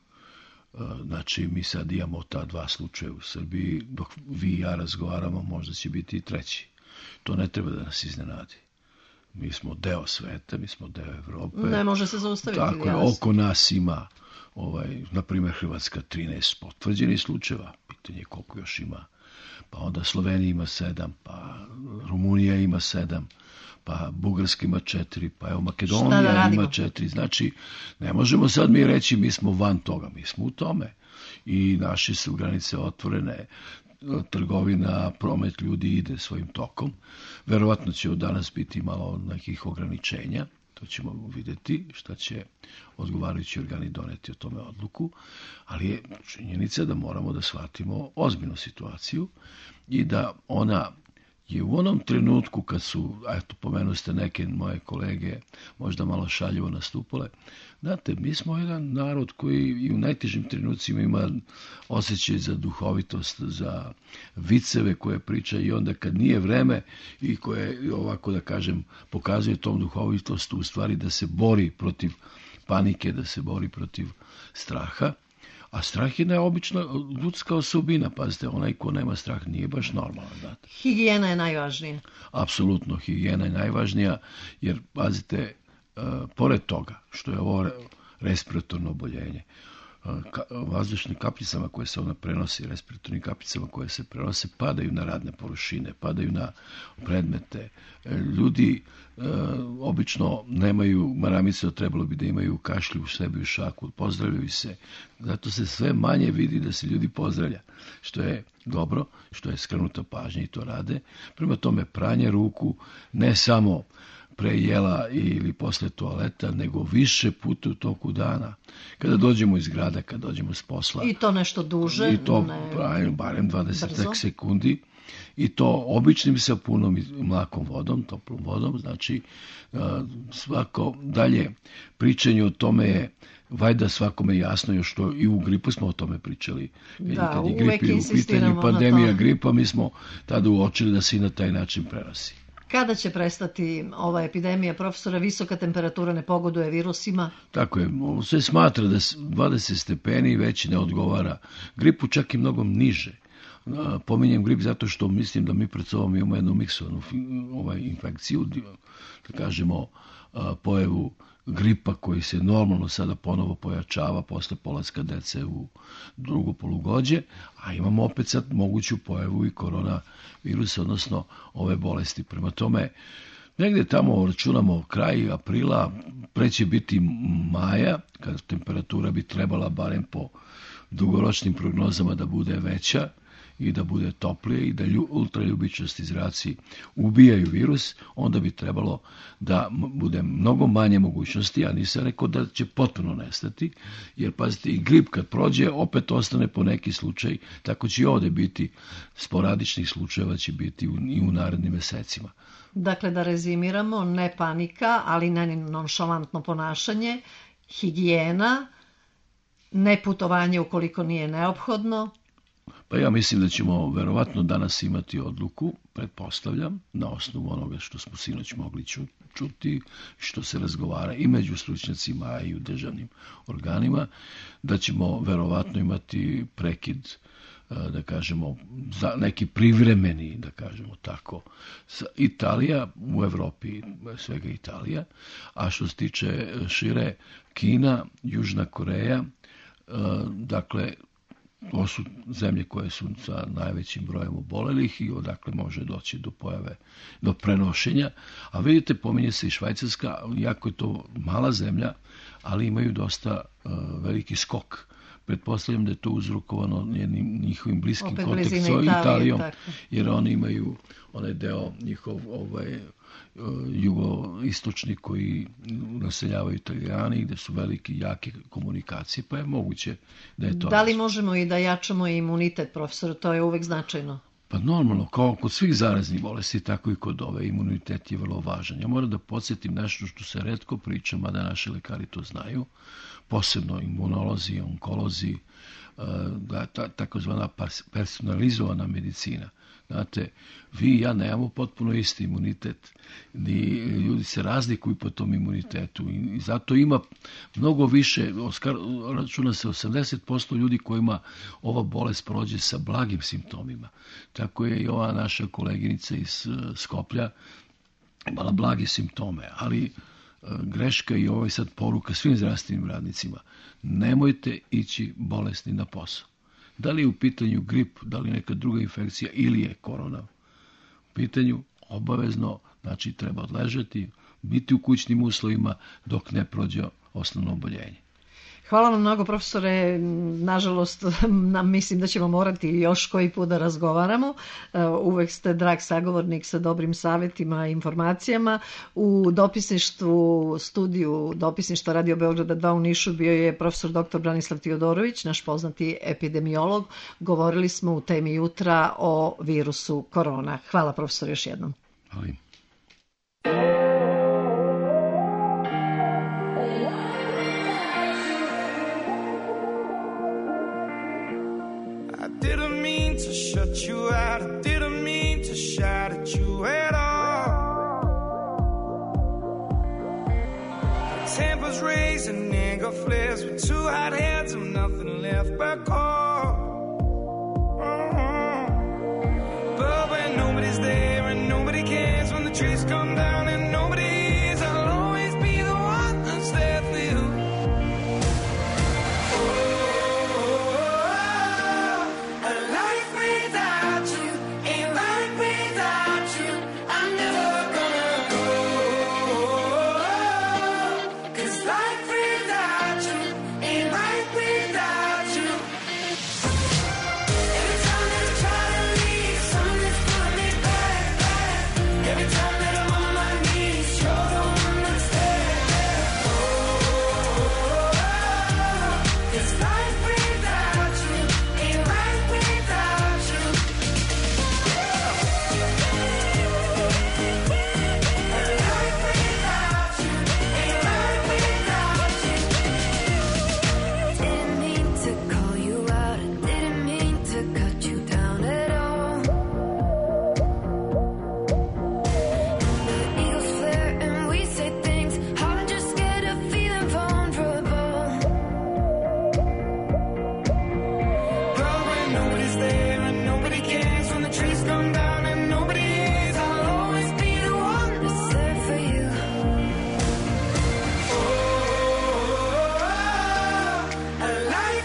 Znači, mi sad imamo ta 2 slučaja u Srbiji, dok vi i ja razgovaramo, možda će biti i 3. To ne treba da nas iznenadi. Mi smo deo sveta, mi smo deo Evrope. Ne može se zaustaviti. Tako je, oko nas ima, na primjer, Hrvatska 13 potvrđenih slučajeva, pitanje je koliko još ima. Pa onda Slovenija ima 7, pa Rumunija ima 7, pa Bugarska ima 4, pa evo Makedonija ima 4. Znači, ne možemo sad mi reći mi smo van toga, mi smo u tome. I naše su granice otvorene, trgovina, promet ljudi ide svojim tokom. Verovatno će od danas biti malo nekih ograničenja, to ćemo vidjeti šta će odgovarajući organi doneti o tome odluku, ali je činjenica da moramo da shvatimo ozbiljnu situaciju i da ona je u onom trenutku kad su, pomenuli ste neke moje kolege, možda malo šaljivo nastupale, znate, mi smo jedan narod koji i u najtežim trenucima ima osjećaj za duhovitost, za viceve koje priča i onda kad nije vreme i koje, ovako da kažem, pokazuje tom duhovitost u stvari da se bori protiv panike, da se bori protiv straha. A strah je neobična ljudska osobina. Pazite, onaj ko nema strah nije baš normalan. Znate. Higijena je najvažnija. Apsolutno, higijena je najvažnija, jer, pazite, pored toga što je ovo respiratorno oboljenje, vazdušnim kapljicama koje se ona prenosi, respiratornim kapljicama koje se prenose, padaju na radne površine, padaju na predmete. Ljudi obično nemaju maramice, trebalo bi da imaju kašlju u sebi u šaku, pozdravljaju se. Zato se sve manje vidi da se ljudi pozdravlja, što je dobro, što je skrenuta pažnja i to rade. Prema tome, pranje ruku, ne samo pre jela ili posle toaleta, nego više puta u toku dana. Kada dođemo iz grada, kada dođemo s posla. I to nešto duže. I to barem 20 sekundi. I to običnim sapunom i mlakom vodom, toplom vodom. Znači, svako dalje pričanje o tome je valjda svakome jasno, još to i u gripu smo o tome pričali. Da, kad je uvek insistiramo na pandemija gripa, mi smo tada uočili da se i na taj način prenosi. Kada će prestati ova epidemija, profesora? Visoka temperatura ne pogoduje virusima? Tako je, se smatra da 20 stepeni već ne odgovara. Gripu čak i mnogo niže. Pominjem grip zato što mislim da mi pred sobom imamo jednu miksovanu infekciju, da kažemo pojavu gripa koji se normalno sada ponovo pojačava posle polaska dece u drugo polugođe, a imamo opet sad moguću pojavu i koronavirusa, odnosno ove bolesti. Prema tome, negde tamo računamo kraj aprila, pre će biti maja, kada temperatura bi trebala barem po dugoročnim prognozama da bude veća i da bude toplije i da ultraljubičasti zraci ubijaju virus, onda bi trebalo da bude mnogo manje mogućnosti, a nisam rekao da će potpuno nestati, jer pazite, i grip kad prođe, opet ostane po neki slučaj, tako će i ovde biti, sporadičnih slučajeva će biti i u narednim mesecima. Dakle, da rezimiramo, ne panika, ali ne nonšalantno ponašanje, higijena, ne putovanje ukoliko nije neophodno. Pa ja mislim da ćemo verovatno danas imati odluku, pretpostavljam, na osnovu onoga što smo sinoć mogli čuti, što se razgovara i među stručnjacima i u državnim organima, da ćemo verovatno imati prekid, da kažemo, za neki privremeni, da kažemo tako, Italija, u Evropi svega Italija, a što se tiče šire Kina, Južna Koreja, dakle, to su zemlje koje su sa najvećim brojem obolelih i odakle može doći do pojave, do prenošenja. A vidite, pominje se i Švajcarska, jako je to mala zemlja, ali imaju dosta veliki skok. Pretpostavljam da je to uzrokovano jednim njihovim bliskim kontaktom sa Italijom, jer oni imaju onaj deo njihov jugoistočni koji naseljavaju Italijani, gde su velike, jake komunikacije, pa je moguće da je to... Da li možemo i da jačamo imunitet, profesor? To je uvek značajno. Pa normalno, kao kod svih zaraznih bolesti, tako i kod ove, imunitet je vrlo važan. Ja moram da podsjetim nešto što se retko priča, mada naši lekari to znaju, posebno imunolozi, onkolozi, takozvana personalizovana medicina. Znate, vi i ja nemamo potpuno isti imunitet. Ljudi se razlikuju po tom imunitetu i zato ima mnogo više, računa se 80% ljudi kojima ova bolest prođe sa blagim simptomima. Tako je i ova naša koleginica iz Skoplja imala blage simptome, ali greška i ovo je sad poruka svim zdravstvenim radnicima. Nemojte ići bolesni na posao. Da li je u pitanju grip, da li neka druga infekcija ili je korona u pitanju, obavezno, znači treba odležati, biti u kućnim uslovima dok ne prođe osnovno oboljenje. Hvala vam mnogo, profesore. Nažalost, mislim da ćemo morati još koji put da razgovaramo. Uvek ste drag sagovornik sa dobrim savjetima i informacijama. U dopisništvu, studiju dopisništva Radio Beograda 2 u Nišu bio je profesor dr. Branislav Tiodorović, naš poznati epidemiolog. Govorili smo u temi jutra o virusu korona. Hvala, profesor, još jednom. Hvala. Didn't mean to shut you out, I didn't mean to shout at you at all. Tempers raising, anger flares with two hot heads and nothing left but cold. But when nobody's there and nobody cares, when the trees come down and nobody is, I'll always be the one that's there for you.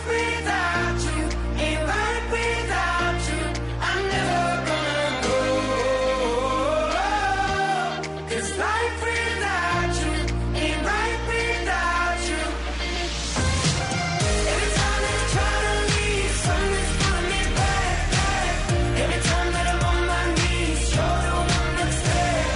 without you ain't right without you. I'm never gonna go. 'Cause life without you ain't right without you. Every time I try to leave, something's pulling me back. Every time that I'm on my knees, you're the one that's there.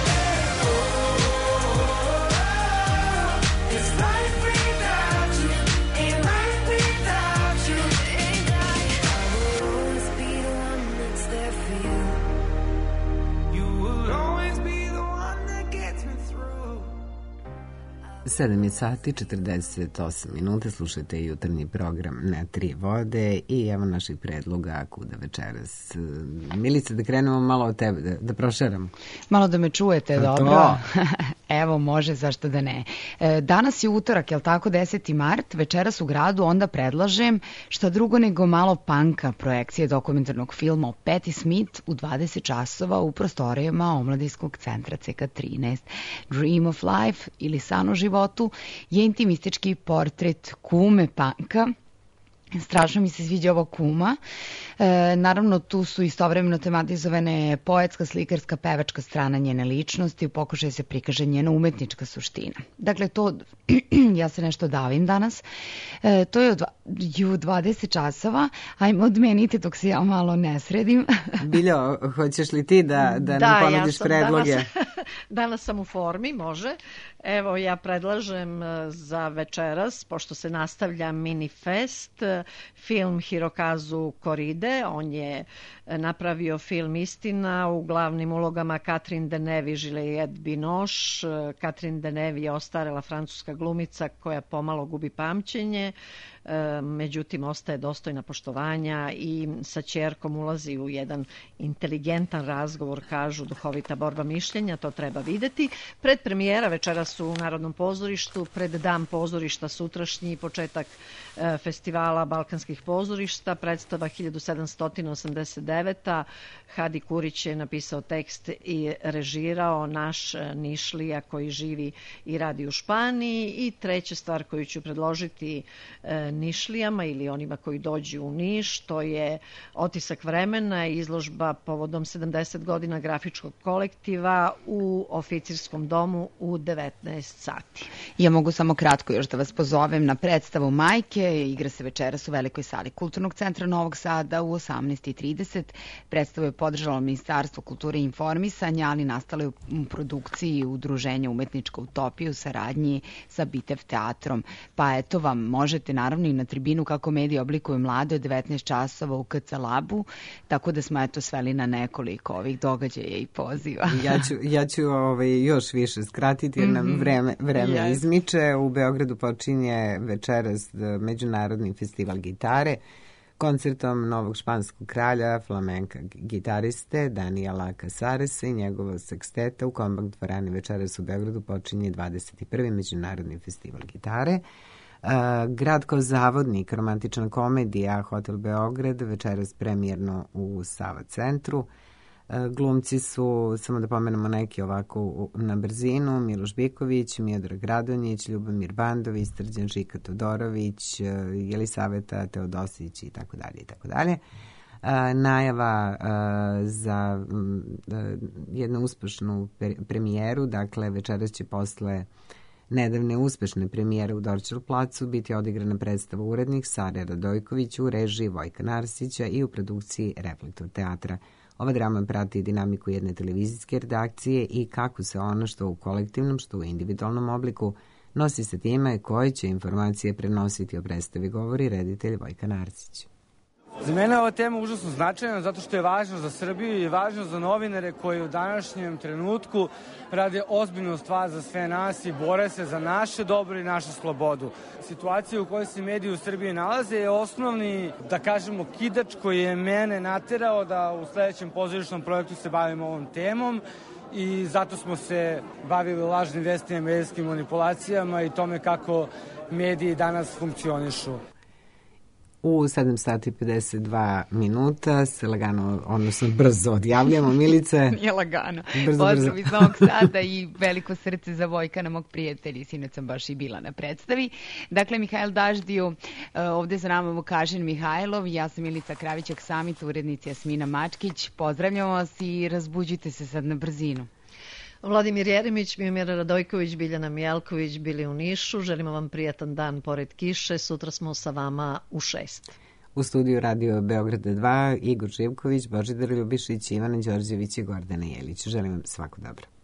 'Cause life without you ain't right without you. I will always be the one that's there for you. You will always be the one that gets me through. 7 je sati, 48 minuta, slušajte jutarnji program Na tri vode i evo naših predloga kuda večeras. Milica, da krenemo malo od tebe, da prošeramo. Malo da me čujete, dobro. Evo, može, zašto da ne. Danas je utorak, je li tako, 10. mart, večeras u gradu, onda predlažem šta drugo nego malo panka projekcije dokumentarnog filma o Patti Smith u 20 časova u prostorijama Omladinskog centra CK13. Dream of Life ili San o životu je intimistički portret kume panka. Strašno mi se sviđa ova kuma. Naravno, tu su istovremeno tematizovane poetska, slikarska, pevačka strana njene ličnosti, u pokušaju se prikaže njena umetnička suština. Dakle, to, ja se nešto davim danas, to je u 20 časova, ajmo odmenite dok se ja malo ne sredim. Biljo, hoćeš li ti da nam ponudiš predloge? Danas sam u formi, može. Evo, ja predlažem za večeras, pošto se nastavlja Minifest, film Hirokazu Koride. On je napravio film Istina u glavnim ulogama Catherine Deneuve i Juliette Binoche. Catherine Deneuve je ostarela francuska glumica koja pomalo gubi pamćenje, međutim ostaje dostojna poštovanja i sa ćerkom ulazi u jedan inteligentan razgovor, kažu duhovita borba mišljenja, to treba videti. Predpremijera večeras u Narodnom pozorištu, pred dan pozorišta sutrašnji, početak festivala Balkanskih pozorišta, predstava 1789. Hadi Kurić je napisao tekst i režirao, naš Nišlija koji živi i radi u Španiji. I treća stvar koju ću predložiti Nišlijama ili onima koji dođu u Niš, to je Otisak vremena, izložba povodom 70 godina grafičkog kolektiva u Oficirskom domu u 19 sati. Ja mogu samo kratko još da vas pozovem na predstavu Majke. Igra se večeras u Velikoj sali Kulturnog centra Novog Sada u 18:30. Predstavu je podržalo Ministarstvo kulture i informisanja, ali nastalo je u produkciji Udruženja Umetnička utopija u saradnji sa Bitev teatrom. Pa eto vam, možete naravno i na tribinu Kako mediji oblikuju mlade od 19 časova u KC Labu, tako da smo eto sveli na nekoliko ovih događaja i poziva. Ja ću još više skratiti jer nam vreme izmiče. U Beogradu počinje večeras Međunarodni festival gitare koncertom novog španskog kralja, flamenka gitariste Daniela Casaresa i njegovog seksteta u Kombak dvorani. Večeras u Beogradu počinje 21. Međunarodni festival gitare. Grad kao zavodnik, romantična komedija Hotel Beograd, večeras premijerno u Sava centru. Glumci su, samo da pomenemo neki ovako na brzinu, Miloš Biković, Miodrag Radonjić, Ljubomir Bandović, Srđan Žika Todorović, Jelisaveta Teodosić i tako dalje. Najava za jednu uspešnu premijeru, dakle večeras će posle nedavne uspešne premijere u Dorćol placu biti odigrana predstava Urednik Sare Radojković u režiji Vojka Narsića i u produkciji Reflektor teatra. Ova drama prati dinamiku jedne televizijske redakcije i kako se ona što u kolektivnom, što u individualnom obliku nosi sa time koje će informacije prenositi o predstavi, govori reditelj Vojka Narsić. Za mene je ova tema užasno značajna zato što je važno za Srbiju i važno za novinare koji u današnjem trenutku rade ozbiljnu stvar za sve nas i bore se za naše dobro i našu slobodu. Situacija u kojoj se mediji u Srbiji nalaze je osnovni, da kažemo, kidač koji je mene naterao da u sledećem pozorišnom projektu se bavim ovom temom i zato smo se bavili lažnim vestima, medijskim manipulacijama i tome kako mediji danas funkcionišu. U 7 sati 52 minuta se lagano, odnosno brzo odjavljamo. Milice? Nije lagano. Pozdrav iz Novog Sada i veliko srce za Vojkana, mog prijatelja. Sinoć sam baš i bila na predstavi. Dakle, Mihajl Daždiju, ovde za nama Vukašin Mihajlov, ja sam Milica Kravićak Samit, urednica Jasmina Mačkić. Pozdravljamo vas i razbuđite se sad na brzinu. Vladimir Jeremić, Mijomira Radojković, Biljana Mijelković bili u Nišu. Želimo vam prijatan dan pored kiše. Sutra smo sa vama u 6. U studiju Radio Beograda 2 Igor Živković, Božidar Ljubišić, Ivana Đorđević i Gordana Jelić. Želim vam svako dobro.